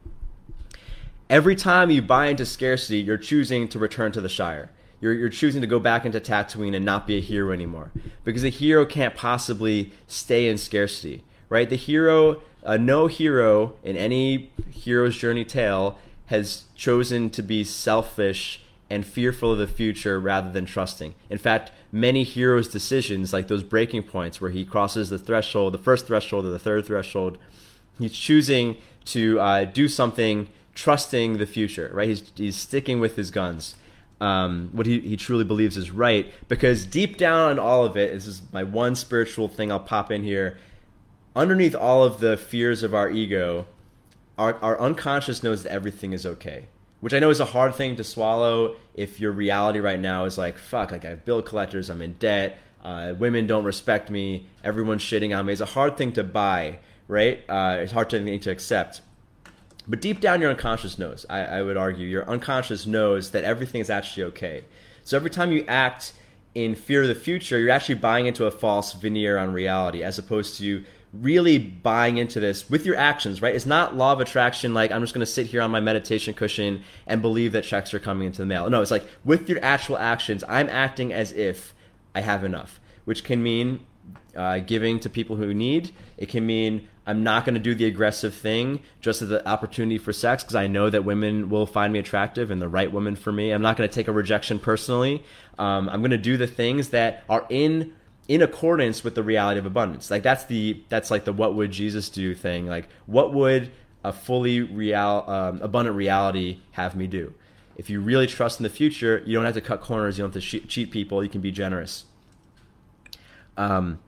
Every time you buy into scarcity, you're choosing to return to the Shire. You're, you're choosing to go back into Tatooine and not be a hero anymore because a hero can't possibly stay in scarcity. Right, the hero, uh, no hero in any hero's journey tale has chosen to be selfish and fearful of the future rather than trusting. In fact, many heroes' decisions, like those breaking points where he crosses the threshold, the first threshold or the third threshold, he's choosing to uh, do something trusting the future. Right, he's he's sticking with his guns. Um, what he, he truly believes is right, because deep down in all of it, this is my one spiritual thing I'll pop in here. Underneath all of the fears of our ego, our, our unconscious knows that everything is okay, which I know is a hard thing to swallow if your reality right now is like, fuck, like I have bill collectors, I'm in debt, uh, women don't respect me, everyone's shitting on me. It's a hard thing to buy, right? Uh, it's hard to, to accept. But deep down, your unconscious knows, I, I would argue, your unconscious knows that everything is actually okay. So every time you act in fear of the future, you're actually buying into a false veneer on reality as opposed to really buying into this with your actions, right? It's not law of attraction, like I'm just going to sit here on my meditation cushion and believe that checks are coming into the mail. No, it's like with your actual actions, I'm acting as if I have enough, which can mean uh, giving to people who need. It can mean I'm not going to do the aggressive thing just as the opportunity for sex because I know that women will find me attractive and the right woman for me. I'm not going to take a rejection personally. Um, I'm going to do the things that are in in accordance with the reality of abundance. Like that's the that's like the what would Jesus do thing. Like what would a fully real um, abundant reality have me do? If you really trust in the future, you don't have to cut corners. You don't have to che- cheat people. You can be generous. Um.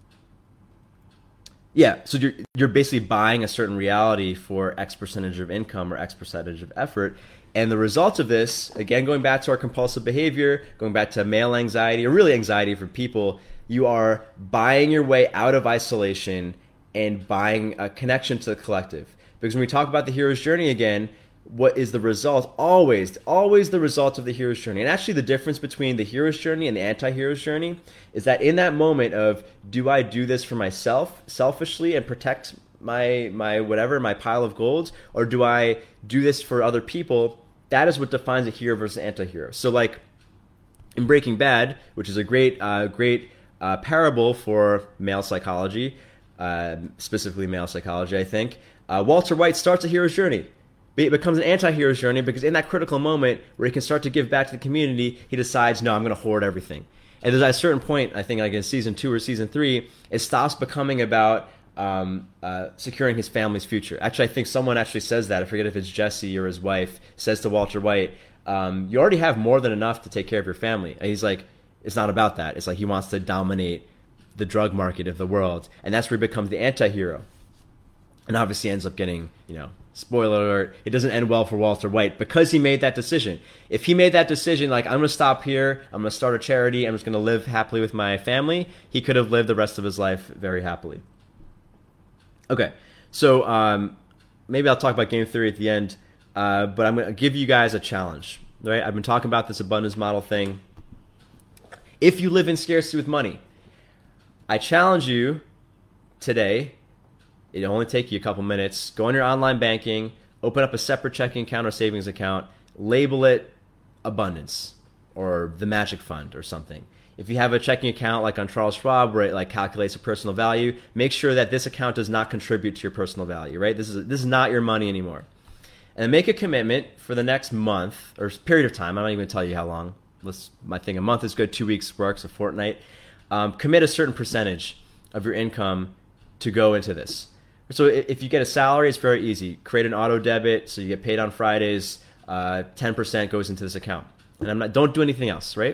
Yeah, so you're you're basically buying a certain reality for X percentage of income or X percentage of effort. And the results of this, again, going back to our compulsive behavior, going back to male anxiety, or really anxiety for people, you are buying your way out of isolation and buying a connection to the collective. Because when we talk about the hero's journey again, what is the result? Always, always the result of the hero's journey. And actually the difference between the hero's journey and the anti-hero's journey is that in that moment of, do I do this for myself, selfishly, and protect my my whatever, my pile of gold, or do I do this for other people? That is what defines a hero versus anti-hero. So like in Breaking Bad, which is a great, uh, great uh, parable for male psychology, uh, specifically male psychology, I think, uh, Walter White starts a hero's journey. It becomes an anti-hero's journey because in that critical moment where he can start to give back to the community, he decides, no, I'm going to hoard everything. And there's at a certain point, I think like in season two or season three, it stops becoming about um, uh, securing his family's future. Actually, I think someone actually says that. I forget if it's Jesse or his wife, says to Walter White, um, you already have more than enough to take care of your family. And he's like, it's not about that. It's like he wants to dominate the drug market of the world. And that's where he becomes the anti-hero. And obviously ends up getting, you know, spoiler alert, it doesn't end well for Walter White because he made that decision. If he made that decision, like, I'm going to stop here, I'm going to start a charity, I'm just going to live happily with my family, he could have lived the rest of his life very happily. Okay, so um, maybe I'll talk about game theory at the end, uh, but I'm going to give you guys a challenge. Right? I've been talking about this abundance model thing. If you live in scarcity with money, I challenge you today. It'll only take you a couple minutes. Go on your online banking, open up a separate checking account or savings account, label it abundance or the magic fund or something. If you have a checking account like on Charles Schwab where it like calculates a personal value, make sure that this account does not contribute to your personal value, right? This is this is not your money anymore. And make a commitment for the next month or period of time. I'm not even going to tell you how long. Let's, I think a month is good. Two weeks works. A fortnight. Um, commit a certain percentage of your income to go into this. So if you get a salary, it's very easy. Create an auto debit so you get paid on Fridays. Uh, ten percent goes into this account. And I'm not. Don't do anything else, right?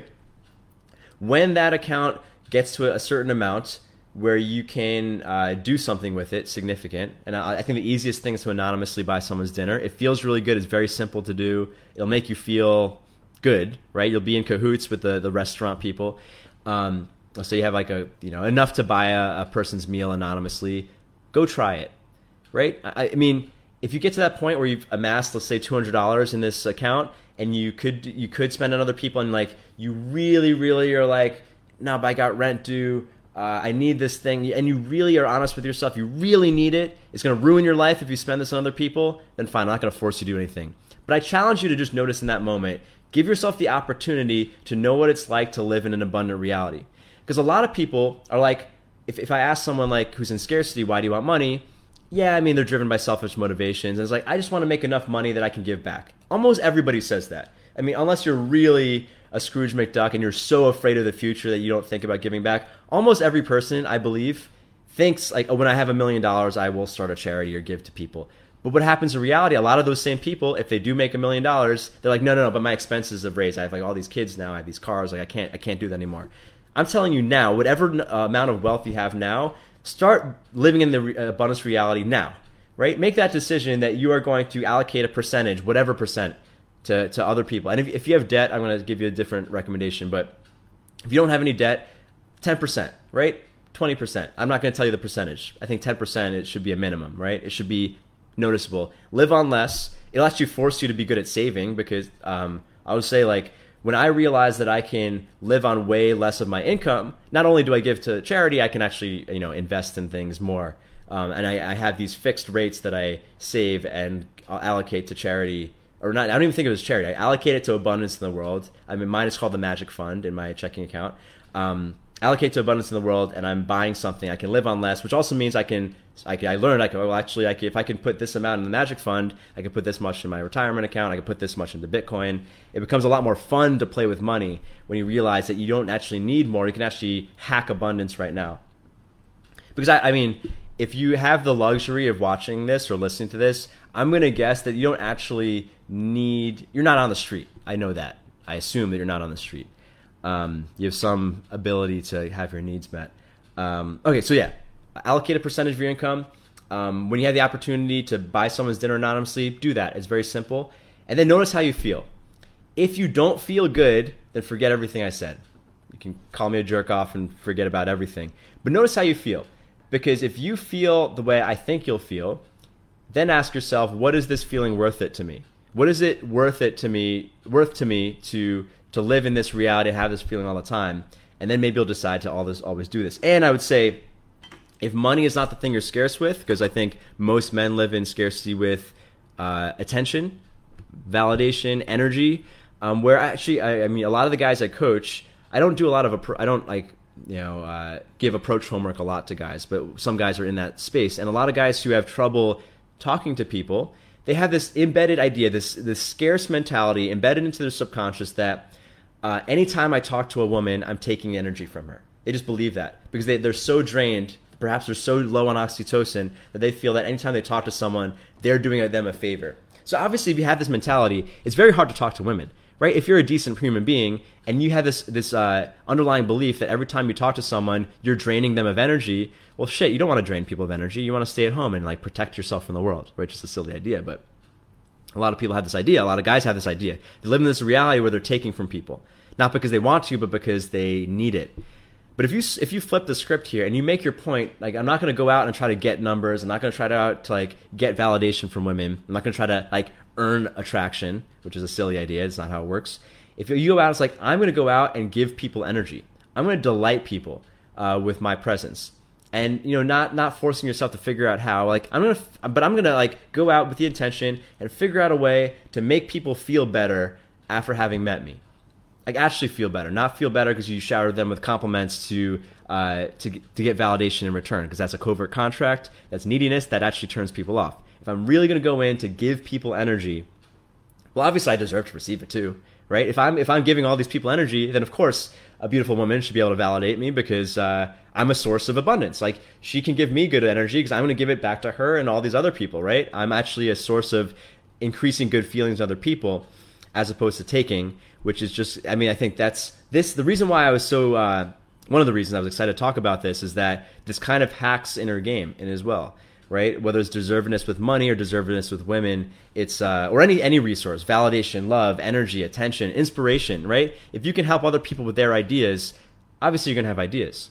When that account gets to a certain amount where you can uh, do something with it significant, and I, I think the easiest thing is to anonymously buy someone's dinner. It feels really good. It's very simple to do. It'll make you feel good, right? You'll be in cahoots with the, the restaurant people. Um, so you have like a, you know, enough to buy a, a person's meal anonymously. Go try it, right? I, I mean, if you get to that point where you've amassed, let's say two hundred dollars in this account, and you could you could spend on other people, and like you really, really are like, no, but I got rent due, uh, I need this thing, and you really are honest with yourself, you really need it, it's going to ruin your life if you spend this on other people, then fine, I'm not going to force you to do anything. But I challenge you to just notice in that moment, give yourself the opportunity to know what it's like to live in an abundant reality. Because a lot of people are like, if, if I ask someone like who's in scarcity, why do you want money? Yeah, I mean, they're driven by selfish motivations. And it's like, I just want to make enough money that I can give back. Almost everybody says that. I mean, unless you're really a Scrooge McDuck and you're so afraid of the future that you don't think about giving back, almost every person, I believe, thinks like, oh, when I have a million dollars, I will start a charity or give to people. But what happens in reality, a lot of those same people, if they do make a million dollars, they're like, no, no, no, but my expenses have raised. I have like all these kids now, I have these cars, like I can't, I can't do that anymore. I'm telling you now, whatever uh, amount of wealth you have now, start living in the re- abundance reality now, right? Make that decision that you are going to allocate a percentage, whatever percent, to, to other people. And if, if you have debt, I'm going to give you a different recommendation. But if you don't have any debt, ten percent, right? twenty percent. I'm not going to tell you the percentage. I think ten percent, it should be a minimum, right? It should be noticeable. Live on less. It'll actually force you to be good at saving because um, I would say like, when I realize that I can live on way less of my income, not only do I give to charity, I can actually, you know, invest in things more. Um, and I, I have these fixed rates that I save and I'll allocate to charity, or not. I don't even think of it as charity. I allocate it to abundance in the world. I mean, mine is called the Magic Fund in my checking account. Um, allocate to abundance in the world, and I'm buying something. I can live on less, which also means I can. I, can, I learned I can. Well, actually, I can, if I can put this amount in the Magic Fund, I can put this much in my retirement account. I can put this much into Bitcoin. It becomes a lot more fun to play with money when you realize that you don't actually need more. You can actually hack abundance right now. Because I, I mean, if you have the luxury of watching this or listening to this, I'm going to guess that you don't actually need. You're not on the street. I know that. I assume that you're not on the street. Um, you have some ability to have your needs met. Um, okay, so yeah, allocate a percentage of your income. Um, when you have the opportunity to buy someone's dinner anonymously, do that. It's very simple. And then notice how you feel. If you don't feel good, then forget everything I said. You can call me a jerk off and forget about everything. But notice how you feel. Because if you feel the way I think you'll feel, then ask yourself, what is this feeling worth it to me? What is it worth it to me, worth to me to to live in this reality and have this feeling all the time? And then maybe you'll decide to always, always do this. And I would say, if money is not the thing you're scarce with, because I think most men live in scarcity with uh, attention, validation, energy, um, where actually, I, I mean, a lot of the guys I coach, I don't do a lot of, appro- I don't like, you know, uh, give approach homework a lot to guys, but some guys are in that space. And a lot of guys who have trouble talking to people, they have this embedded idea, this this scarce mentality embedded into their subconscious that uh, anytime I talk to a woman, I'm taking energy from her. They just believe that because they, they're so drained, perhaps they're so low on oxytocin that they feel that anytime they talk to someone, they're doing them a favor. So obviously, if you have this mentality, it's very hard to talk to women, right? If you're a decent human being and you have this this uh, underlying belief that every time you talk to someone, you're draining them of energy, well, shit, you don't want to drain people of energy. You want to stay at home and like protect yourself from the world, which is a silly idea, but a lot of people have this idea. A lot of guys have this idea. They live in this reality where they're taking from people, not because they want to, but because they need it. But if you if you flip the script here and you make your point, like I'm not going to go out and try to get numbers. I'm not going to try to out to like get validation from women. I'm not going to try to like earn attraction, which is a silly idea. It's not how it works. If you go out, it's like I'm going to go out and give people energy. I'm going to delight people uh, with my presence. and you know not not forcing yourself to figure out how, like I'm gonna but I'm gonna like go out with the intention and figure out a way to make people feel better after having met me, like actually feel better, not feel better because you showered them with compliments to uh to to get validation in return, because that's a covert contract, that's neediness, that actually turns people off. If I'm really gonna go in to give people energy, well obviously I deserve to receive it too, right? If I'm if I'm giving all these people energy, then of course a beautiful woman should be able to validate me, because uh, I'm a source of abundance. Like she can give me good energy because I'm going to give it back to her and all these other people, right? I'm actually a source of increasing good feelings in other people, as opposed to taking, which is just, I mean, I think that's this, the reason why I was so, uh, one of the reasons I was excited to talk about this is that this kind of hacks inner game in as well, right? Whether it's deservedness with money or deservedness with women, it's uh, or any any resource, validation, love, energy, attention, inspiration, right? If you can help other people with their ideas, obviously you're gonna have ideas.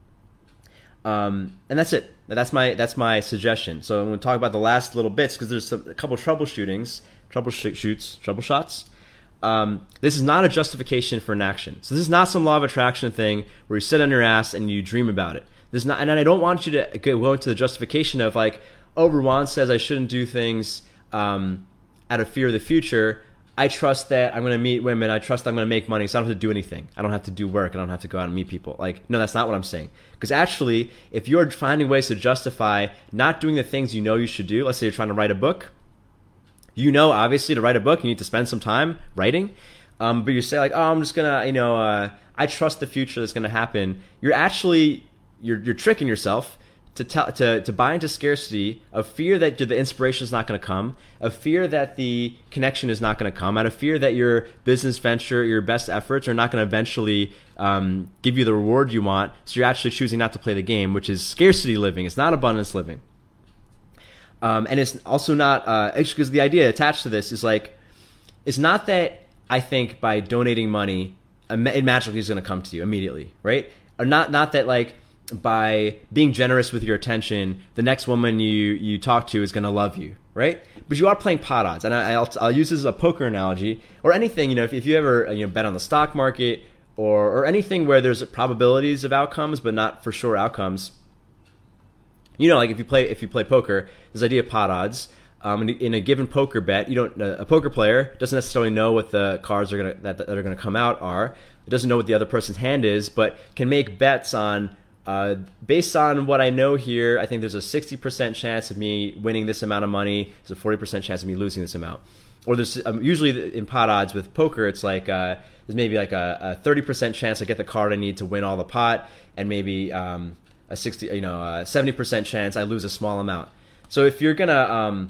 Um, and that's it. That's my that's my suggestion. So I'm gonna talk about the last little bits because there's some, a couple troubleshootings, troubleshoots, troubleshots. Um, this is not a justification for inaction. So this is not some law of attraction thing where you sit on your ass and you dream about it. There's not, and I don't want you to go into the justification of like, oh, Ruwan says I shouldn't do things um, out of fear of the future. I trust that I'm going to meet women. I trust I'm going to make money, so I don't have to do anything. I don't have to do work. I don't have to go out and meet people. Like, no, that's not what I'm saying. Because actually, if you're finding ways to justify not doing the things you know you should do, let's say you're trying to write a book. You know, obviously, to write a book, you need to spend some time writing. Um, but you say like, oh, I'm just going to, you know, uh, I trust the future that's going to happen. You're actually... You're, you're tricking yourself to, tell, to to buy into scarcity, of fear that the inspiration is not going to come, of fear that the connection is not going to come, out of fear that your business venture, your best efforts are not going to eventually um, give you the reward you want. So you're actually choosing not to play the game, which is scarcity living. It's not abundance living. Um, and it's also not, uh, because the idea attached to this is like, it's not that I think by donating money, it magically is going to come to you immediately, right? Or not, not that like, by being generous with your attention, the next woman you, you talk to is going to love you, right? But you are playing pot odds. And I, I'll, I'll use this as a poker analogy, or anything, you know, if, if you ever you know, bet on the stock market or, or anything where there's probabilities of outcomes, but not for sure outcomes. You know, like if you play, if you play poker, this idea of pot odds, um, in, in a given poker bet, you don't, a poker player doesn't necessarily know what the cards are going to, that, that are going to come out are. It doesn't know what the other person's hand is, but can make bets on, Uh, based on what I know here, I think there's a sixty percent chance of me winning this amount of money. There's a forty percent chance of me losing this amount. Or there's um, usually in pot odds with poker, it's like uh, there's maybe like a, a thirty percent chance I get the card I need to win all the pot, and maybe um, a sixty, you know, a seventy percent chance I lose a small amount. So if you're gonna, um,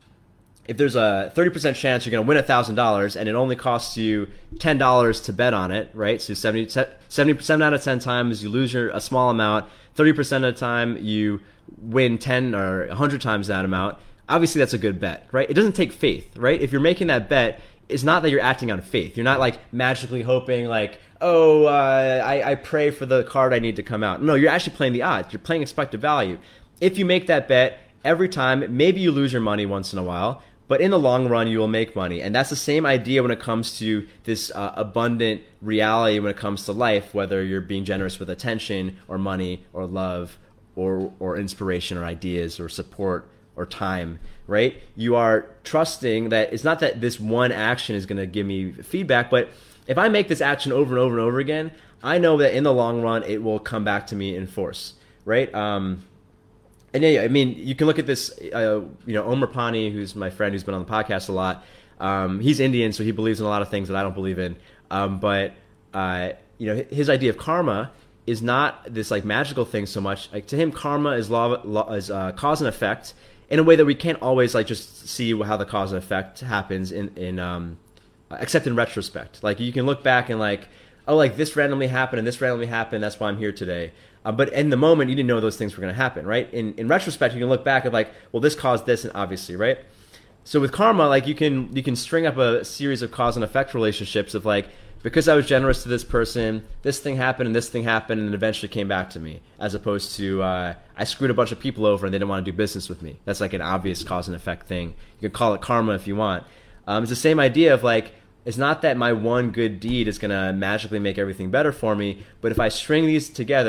if there's a thirty percent chance you're gonna win a thousand dollars, and it only costs you ten dollars to bet on it, right? So seventy, seventy percent out of ten times you lose your a small amount. thirty percent of the time you win ten or one hundred times that amount. Obviously, that's a good bet, right? It doesn't take faith, right? If you're making that bet, it's not that you're acting on faith. You're not like magically hoping like, oh, uh, I, I pray for the card I need to come out. No, you're actually playing the odds. You're playing expected value. If you make that bet every time, maybe you lose your money once in a while, but in the long run, you will make money. And that's the same idea when it comes to this uh, abundant reality when it comes to life, whether you're being generous with attention or money or love or or inspiration or ideas or support or time, right? You are trusting that it's not that this one action is going to give me feedback, but if I make this action over and over and over again, I know that in the long run, it will come back to me in force, right? Um, and yeah, I mean, you can look at this, uh, you know, Omar Pani, who's my friend who's been on the podcast a lot. Um, he's Indian, so he believes in a lot of things that I don't believe in. Um, but, uh, you know, his idea of karma is not this like magical thing so much. Like to him, karma is law, law is uh, cause and effect in a way that we can't always like just see how the cause and effect happens in, in um, except in retrospect. Like you can look back and like, oh, like this randomly happened and this randomly happened. That's why I'm here today. Uh, but in the moment, you didn't know those things were going to happen, right? In in retrospect, you can look back at like, well, this caused this, and obviously, right? So with karma, like you can you can string up a series of cause and effect relationships of like, because I was generous to this person, this thing happened and this thing happened, and it eventually came back to me, as opposed to uh, I screwed a bunch of people over and they didn't want to do business with me. That's like an obvious cause and effect thing. You can call it karma if you want. Um, it's the same idea of like, it's not that my one good deed is going to magically make everything better for me, but if I string these together,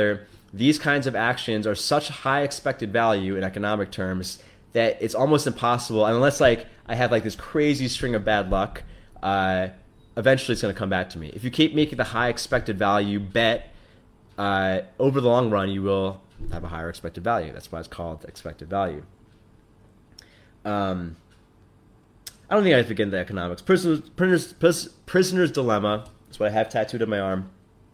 these kinds of actions are such high expected value in economic terms that it's almost impossible, unless like I have like this crazy string of bad luck, uh, eventually it's going to come back to me. If you keep making the high expected value bet, uh, over the long run, you will have a higher expected value. That's why it's called expected value. Um, I don't think I have to get into economics. Prisoner's, prisoner's, prisoner's Dilemma, that's what I have tattooed on my arm,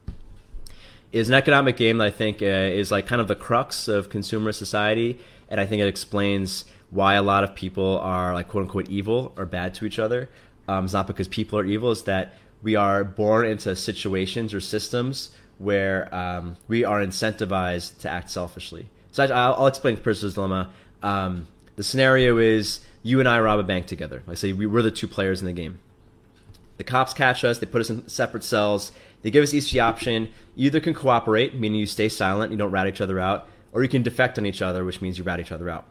is an economic game that I think uh, is like kind of the crux of consumer society, and I think it explains why a lot of people are like quote unquote evil or bad to each other. Um, it's not because people are evil, it's that we are born into situations or systems where um, we are incentivized to act selfishly. So I, I'll, I'll explain Prisoner's Dilemma. Um, the scenario is you and I rob a bank together. Like say we, we're the two players in the game. The cops catch us, they put us in separate cells, they give us each the option, you either can cooperate, meaning you stay silent, you don't rat each other out, or you can defect on each other, which means you rat each other out.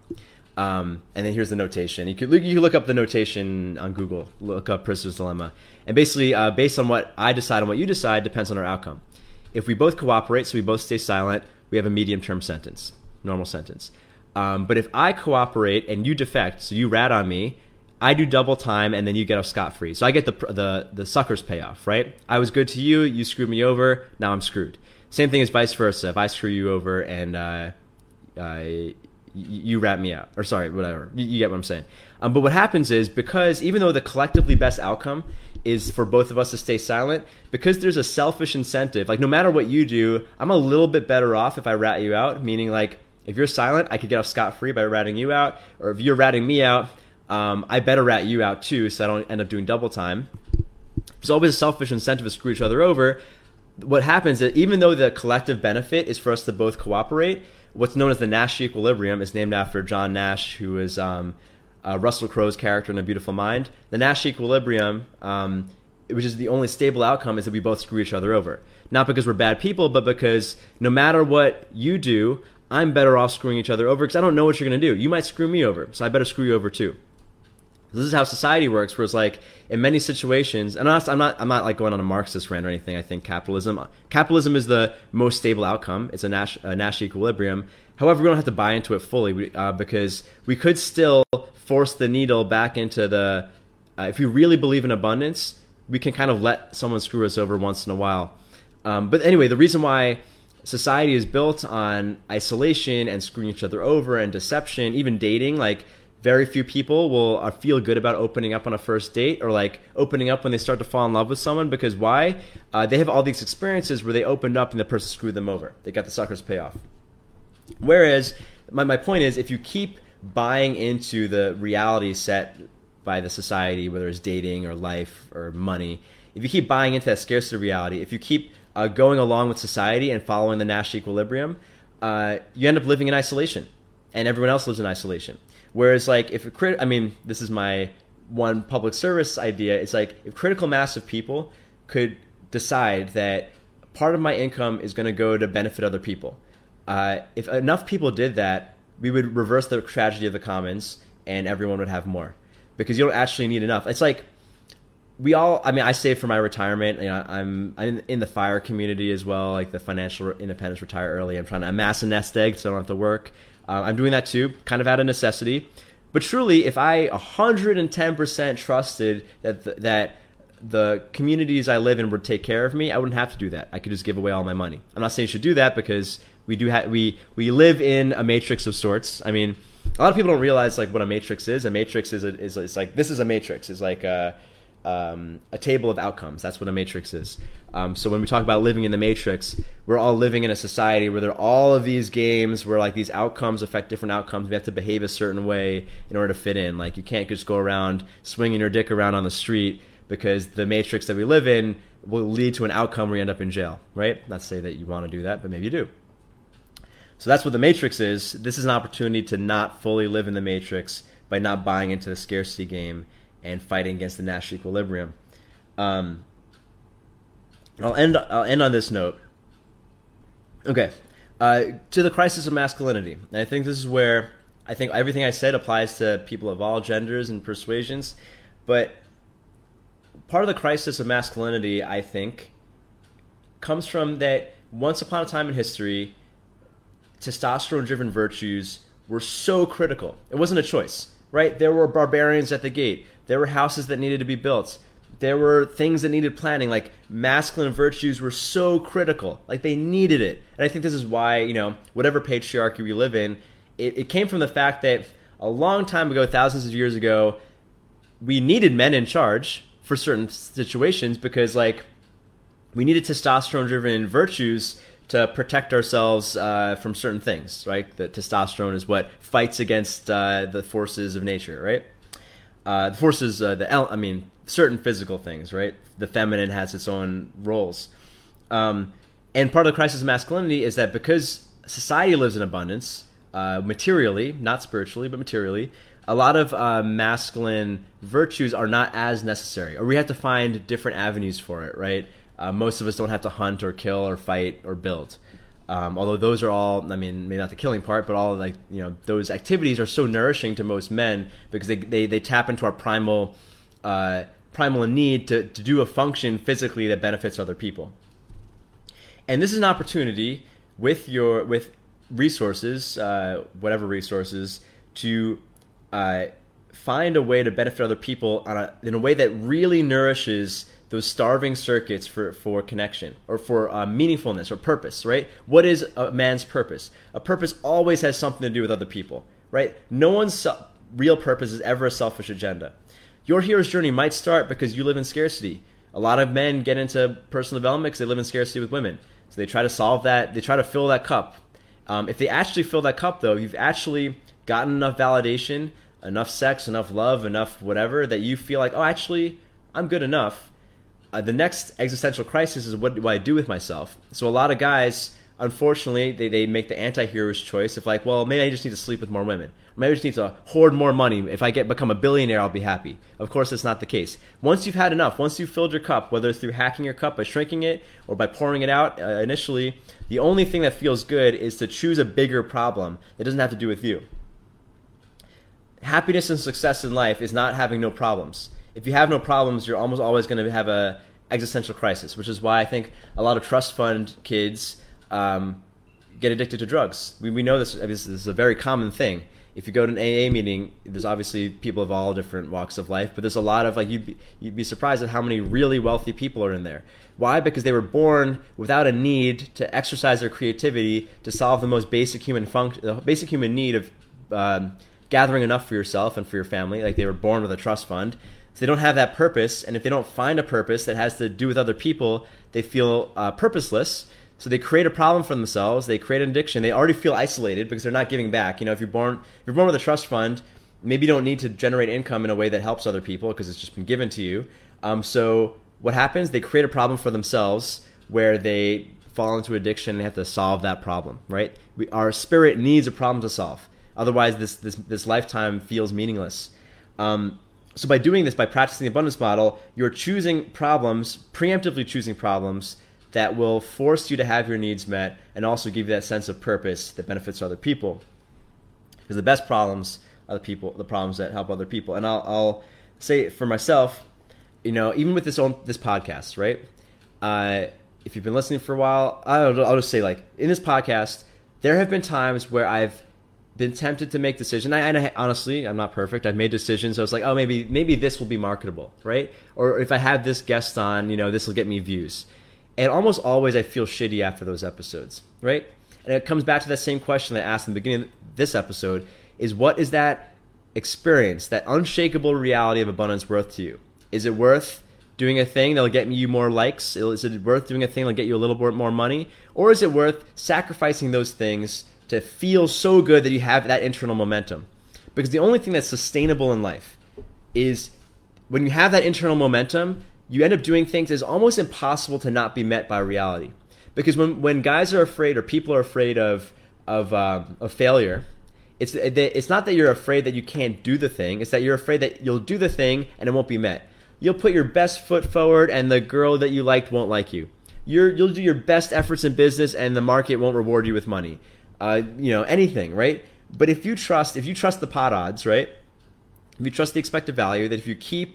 Um, and then here's the notation. You could look, you can look up the notation on Google, look up Prisoner's Dilemma. And basically, uh, based on what I decide and what you decide, depends on our outcome. If we both cooperate, so we both stay silent, we have a medium-term sentence, normal sentence. Um, but if I cooperate and you defect, so you rat on me, I do double time and then you get off scot-free. So I get the, the, the sucker's payoff, right? I was good to you, you screwed me over, now I'm screwed. Same thing as vice versa. If I screw you over and uh, uh, you rat me out, or sorry, whatever, you, you get what I'm saying. Um, but what happens is, because even though the collectively best outcome is for both of us to stay silent, because there's a selfish incentive, like no matter what you do, I'm a little bit better off if I rat you out, meaning like if you're silent, I could get off scot-free by ratting you out, or if you're ratting me out, um, I better rat you out too so I don't end up doing double time. There's always a selfish incentive to screw each other over. What happens is, even though the collective benefit is for us to both cooperate, what's known as the Nash equilibrium is named after John Nash, who is um, uh, Russell Crowe's character in A Beautiful Mind. The Nash equilibrium, um, which is the only stable outcome, is that we both screw each other over. Not because we're bad people, but because no matter what you do, I'm better off screwing each other over because I don't know what you're going to do. You might screw me over, so I better screw you over too. This is how society works, where it's like in many situations, and I'm not, I'm not, I'm not like going on a Marxist rant or anything. I think capitalism, capitalism is the most stable outcome. It's a Nash, a Nash equilibrium. However, we don't have to buy into it fully uh, because we could still force the needle back into the. Uh, if we really believe in abundance, we can kind of let someone screw us over once in a while. Um, but anyway, the reason why society is built on isolation and screwing each other over and deception, even dating, like. Very few people will uh, feel good about opening up on a first date or like opening up when they start to fall in love with someone, because why? Uh, they have all these experiences where they opened up and the person screwed them over. They got the sucker's payoff. Whereas my, my point is, if you keep buying into the reality set by the society, whether it's dating or life or money, if you keep buying into that scarcity reality, if you keep uh, going along with society and following the Nash equilibrium, uh, you end up living in isolation and everyone else lives in isolation. Whereas, like, if a crit, I mean, this is my one public service idea. It's like if critical mass of people could decide that part of my income is going to go to benefit other people. Uh, if enough people did that, we would reverse the tragedy of the commons, and everyone would have more, because you don't actually need enough. It's like we all. I mean, I save for my retirement. You know, I'm I'm in the FIRE community as well, like the financial independence, retire early. I'm trying to amass a nest egg so I don't have to work. Uh, I'm doing that too, kind of out of necessity. But truly, if I one hundred ten percent trusted that the, that the communities I live in would take care of me, I wouldn't have to do that. I could just give away all my money. I'm not saying you should do that, because we do ha- we we live in a matrix of sorts. I mean, a lot of people don't realize like what a matrix is. A matrix is a, is it's like this is a matrix. It's like a, um, a table of outcomes. That's what a matrix is. Um, so when we talk about living in the matrix, we're all living in a society where there are all of these games where like these outcomes affect different outcomes. We have to behave a certain way in order to fit in. Like you can't just go around swinging your dick around on the street, because the matrix that we live in will lead to an outcome where you end up in jail, right? Not to say that you want to do that, but maybe you do. So that's what the matrix is. This is an opportunity to not fully live in the matrix by not buying into the scarcity game and fighting against the Nash equilibrium. Um, I'll end. I'll end on this note. Okay, uh, to the crisis of masculinity. And I think this is where I think everything I said applies to people of all genders and persuasions. But part of the crisis of masculinity, I think, comes from that once upon a time in history, testosterone-driven virtues were so critical. It wasn't a choice, right? There were barbarians at the gate. There were houses that needed to be built. There were things that needed planning. Like, masculine virtues were so critical. Like, they needed it. And I think this is why, you know, whatever patriarchy we live in, it, it came from the fact that a long time ago, thousands of years ago, we needed men in charge for certain situations because, like, we needed testosterone-driven virtues to protect ourselves uh, from certain things, right? The testosterone is what fights against uh, the forces of nature, right? Uh, the forces, uh, the I mean, certain physical things, right? The feminine has its own roles. Um, and part of the crisis of masculinity is that because society lives in abundance, uh, materially, not spiritually, but materially, a lot of uh, masculine virtues are not as necessary, or we have to find different avenues for it, right? Uh, most of us don't have to hunt or kill or fight or build. Um, although those are all, I mean, maybe not the killing part, but all like, you know, those activities are so nourishing to most men because they they, they tap into our primal uh, primal need to, to do a function physically that benefits other people. And this is an opportunity with your with resources, uh, whatever resources, to uh, find a way to benefit other people on a, in a way that really nourishes those starving circuits for, for connection or for uh, meaningfulness or purpose, right? What is a man's purpose? A purpose always has something to do with other people, right? No one's se- real purpose is ever a selfish agenda. Your hero's journey might start because you live in scarcity. A lot of men get into personal development because they live in scarcity with women. So they try to solve that, they try to fill that cup. Um, if they actually fill that cup, though, you've actually gotten enough validation, enough sex, enough love, enough whatever, that you feel like, oh, actually, I'm good enough. Uh, the next existential crisis is, what do I do with myself? So a lot of guys, unfortunately, they, they make the anti-hero's choice of like, well, maybe I just need to sleep with more women. Maybe I just need to hoard more money. If I get become a billionaire, I'll be happy. Of course, that's not the case. Once you've had enough, once you've filled your cup, whether it's through hacking your cup by shrinking it or by pouring it out uh, initially, the only thing that feels good is to choose a bigger problem that doesn't have to do with you. Happiness and success in life is not having no problems. If you have no problems, you're almost always going to have a existential crisis, which is why I think a lot of trust fund kids um, get addicted to drugs. We, we know this, this is a very common thing. If you go to an A A meeting, there's obviously people of all different walks of life, but there's a lot of, like, you'd be, you'd be surprised at how many really wealthy people are in there. Why? Because they were born without a need to exercise their creativity to solve the most basic human function, the basic human need of um, gathering enough for yourself and for your family. Like, they were born with a trust fund. So they don't have that purpose, and if they don't find a purpose that has to do with other people, they feel uh, purposeless. So they create a problem for themselves. They create an addiction. They already feel isolated because they're not giving back. You know, if you're born, if you're born with a trust fund, maybe you don't need to generate income in a way that helps other people because it's just been given to you. Um, so what happens? They create a problem for themselves where they fall into addiction and they have to solve that problem. Right? We, our spirit needs a problem to solve. Otherwise, this this this lifetime feels meaningless. Um, So by doing this, by practicing the abundance model, you're choosing problems, preemptively choosing problems that will force you to have your needs met and also give you that sense of purpose that benefits other people. Because the best problems are the people, the problems that help other people. And I'll, I'll say for myself, you know, even with this own this podcast, right? Uh, if you've been listening for a while, I'll, I'll just say, like, in this podcast, there have been times where I've been tempted to make decisions. I, and I, honestly, I'm not perfect. I've made decisions. I was like, oh, maybe maybe this will be marketable, right? Or if I have this guest on, you know, this will get me views. And almost always I feel shitty after those episodes, right? And it comes back to that same question that I asked in the beginning of this episode, is what is that experience, that unshakable reality of abundance worth to you? Is it worth doing a thing that'll get you more likes? Is it worth doing a thing that'll get you a little bit more money? Or is it worth sacrificing those things to feel so good that you have that internal momentum? Because the only thing that's sustainable in life is when you have that internal momentum, you end up doing things that's almost impossible to not be met by reality. Because when, when guys are afraid or people are afraid of of, uh, of failure, it's it's not that you're afraid that you can't do the thing. It's that you're afraid that you'll do the thing and it won't be met. You'll put your best foot forward and the girl that you liked won't like you. You're, you'll do your best efforts in business and the market won't reward you with money. Uh, you know, anything, right? But if you trust, if you trust the pot odds, right? If you trust the expected value, that if you keep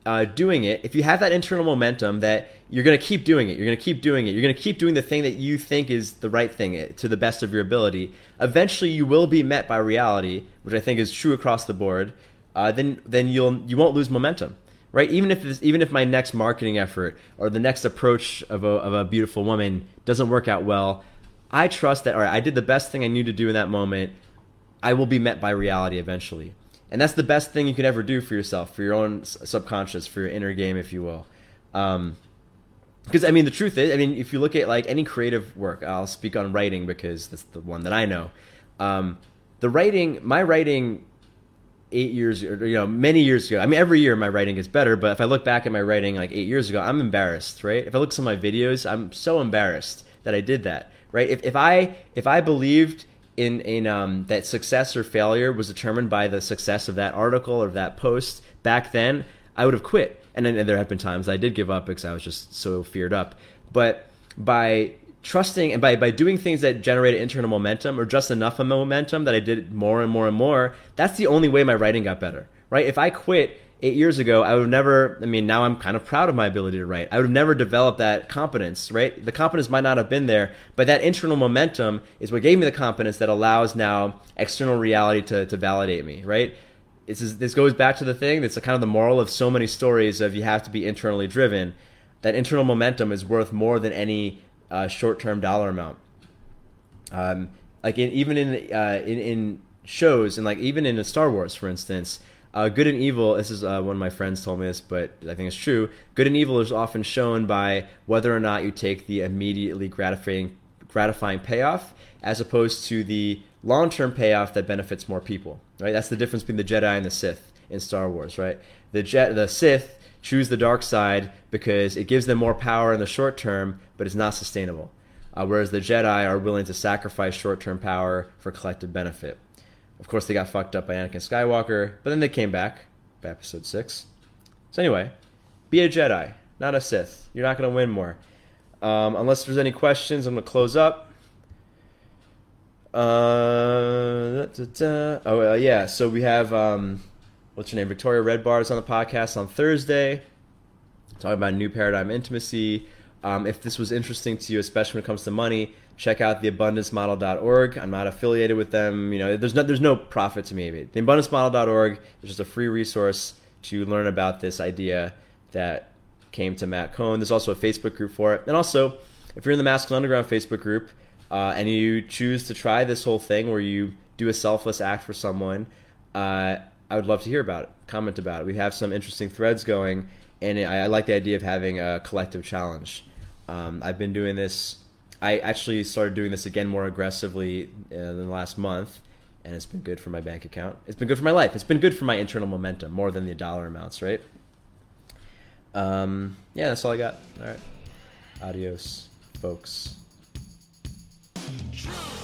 uh, doing it, if you have that internal momentum that you're going to keep doing it, you're going to keep doing it, you're going to keep doing the thing that you think is the right thing to the best of your ability, eventually you will be met by reality, which I think is true across the board. Uh, then then you'll you won't lose momentum, right? Even if this, even if my next marketing effort or the next approach of a of a beautiful woman doesn't work out well, I trust that, all right, I did the best thing I knew to do in that moment. I will be met by reality eventually. And that's the best thing you could ever do for yourself, for your own subconscious, for your inner game, if you will. Um, because, I mean, the truth is, I mean, if you look at like any creative work, I'll speak on writing because that's the one that I know. Um, the writing, my writing eight years, or, you know, many years ago, I mean, every year my writing gets better, but if I look back at my writing like eight years ago, I'm embarrassed, right? If I look at some of my videos, I'm so embarrassed that I did that, right? If, if I, if I believed in, in um, that success or failure was determined by the success of that article or that post back then, I would have quit. And then and there have been times I did give up because I was just so feared up. But by trusting and by, by doing things that generated internal momentum, or just enough of momentum that I did more and more and more, that's the only way my writing got better, right? If I quit eight years ago, I would have never, I mean, now I'm kind of proud of my ability to write. I would have never developed that competence, right? The competence might not have been there, but that internal momentum is what gave me the confidence that allows now external reality to, to validate me, right? This, is, this goes back to the thing that's kind of the moral of so many stories of you have to be internally driven. That internal momentum is worth more than any uh, short-term dollar amount. Um, like in, even in, uh, in in shows, and like even in Star Wars, for instance, Uh, good and evil, this is uh, one of my friends told me this, but I think it's true. Good and evil is often shown by whether or not you take the immediately gratifying gratifying payoff as opposed to the long-term payoff that benefits more people, right? That's the difference between the Jedi and the Sith in Star Wars, right? The Je- the Sith choose the dark side because it gives them more power in the short term, but it's not sustainable. Uh, whereas the Jedi are willing to sacrifice short-term power for collective benefit. Of course, they got fucked up by Anakin Skywalker, but then they came back by episode six. So anyway, be a Jedi, not a Sith. You're not going to win more. Um, unless there's any questions, I'm going to close up. Uh, da, da, da. Oh, uh, yeah, so we have, um, what's her name, Victoria Redbard is on the podcast on Thursday, talking about New Paradigm Intimacy. Um, if this was interesting to you, especially when it comes to money, check out the abundance model dot org. I'm not affiliated with them. You know, there's no there's no profit to me. the abundance model dot org is just a free resource to learn about this idea that came to Matt Cohn. There's also a Facebook group for it. And also, if you're in the Masculine Underground Facebook group uh, and you choose to try this whole thing where you do a selfless act for someone, uh, I would love to hear about it. Comment about it. We have some interesting threads going, and I, I like the idea of having a collective challenge. Um, I've been doing this. I actually started doing this again more aggressively in the last month, and it's been good for my bank account. It's been good for my life. It's been good for my internal momentum more than the dollar amounts, right? Um, yeah, that's all I got. All right. Adios, folks.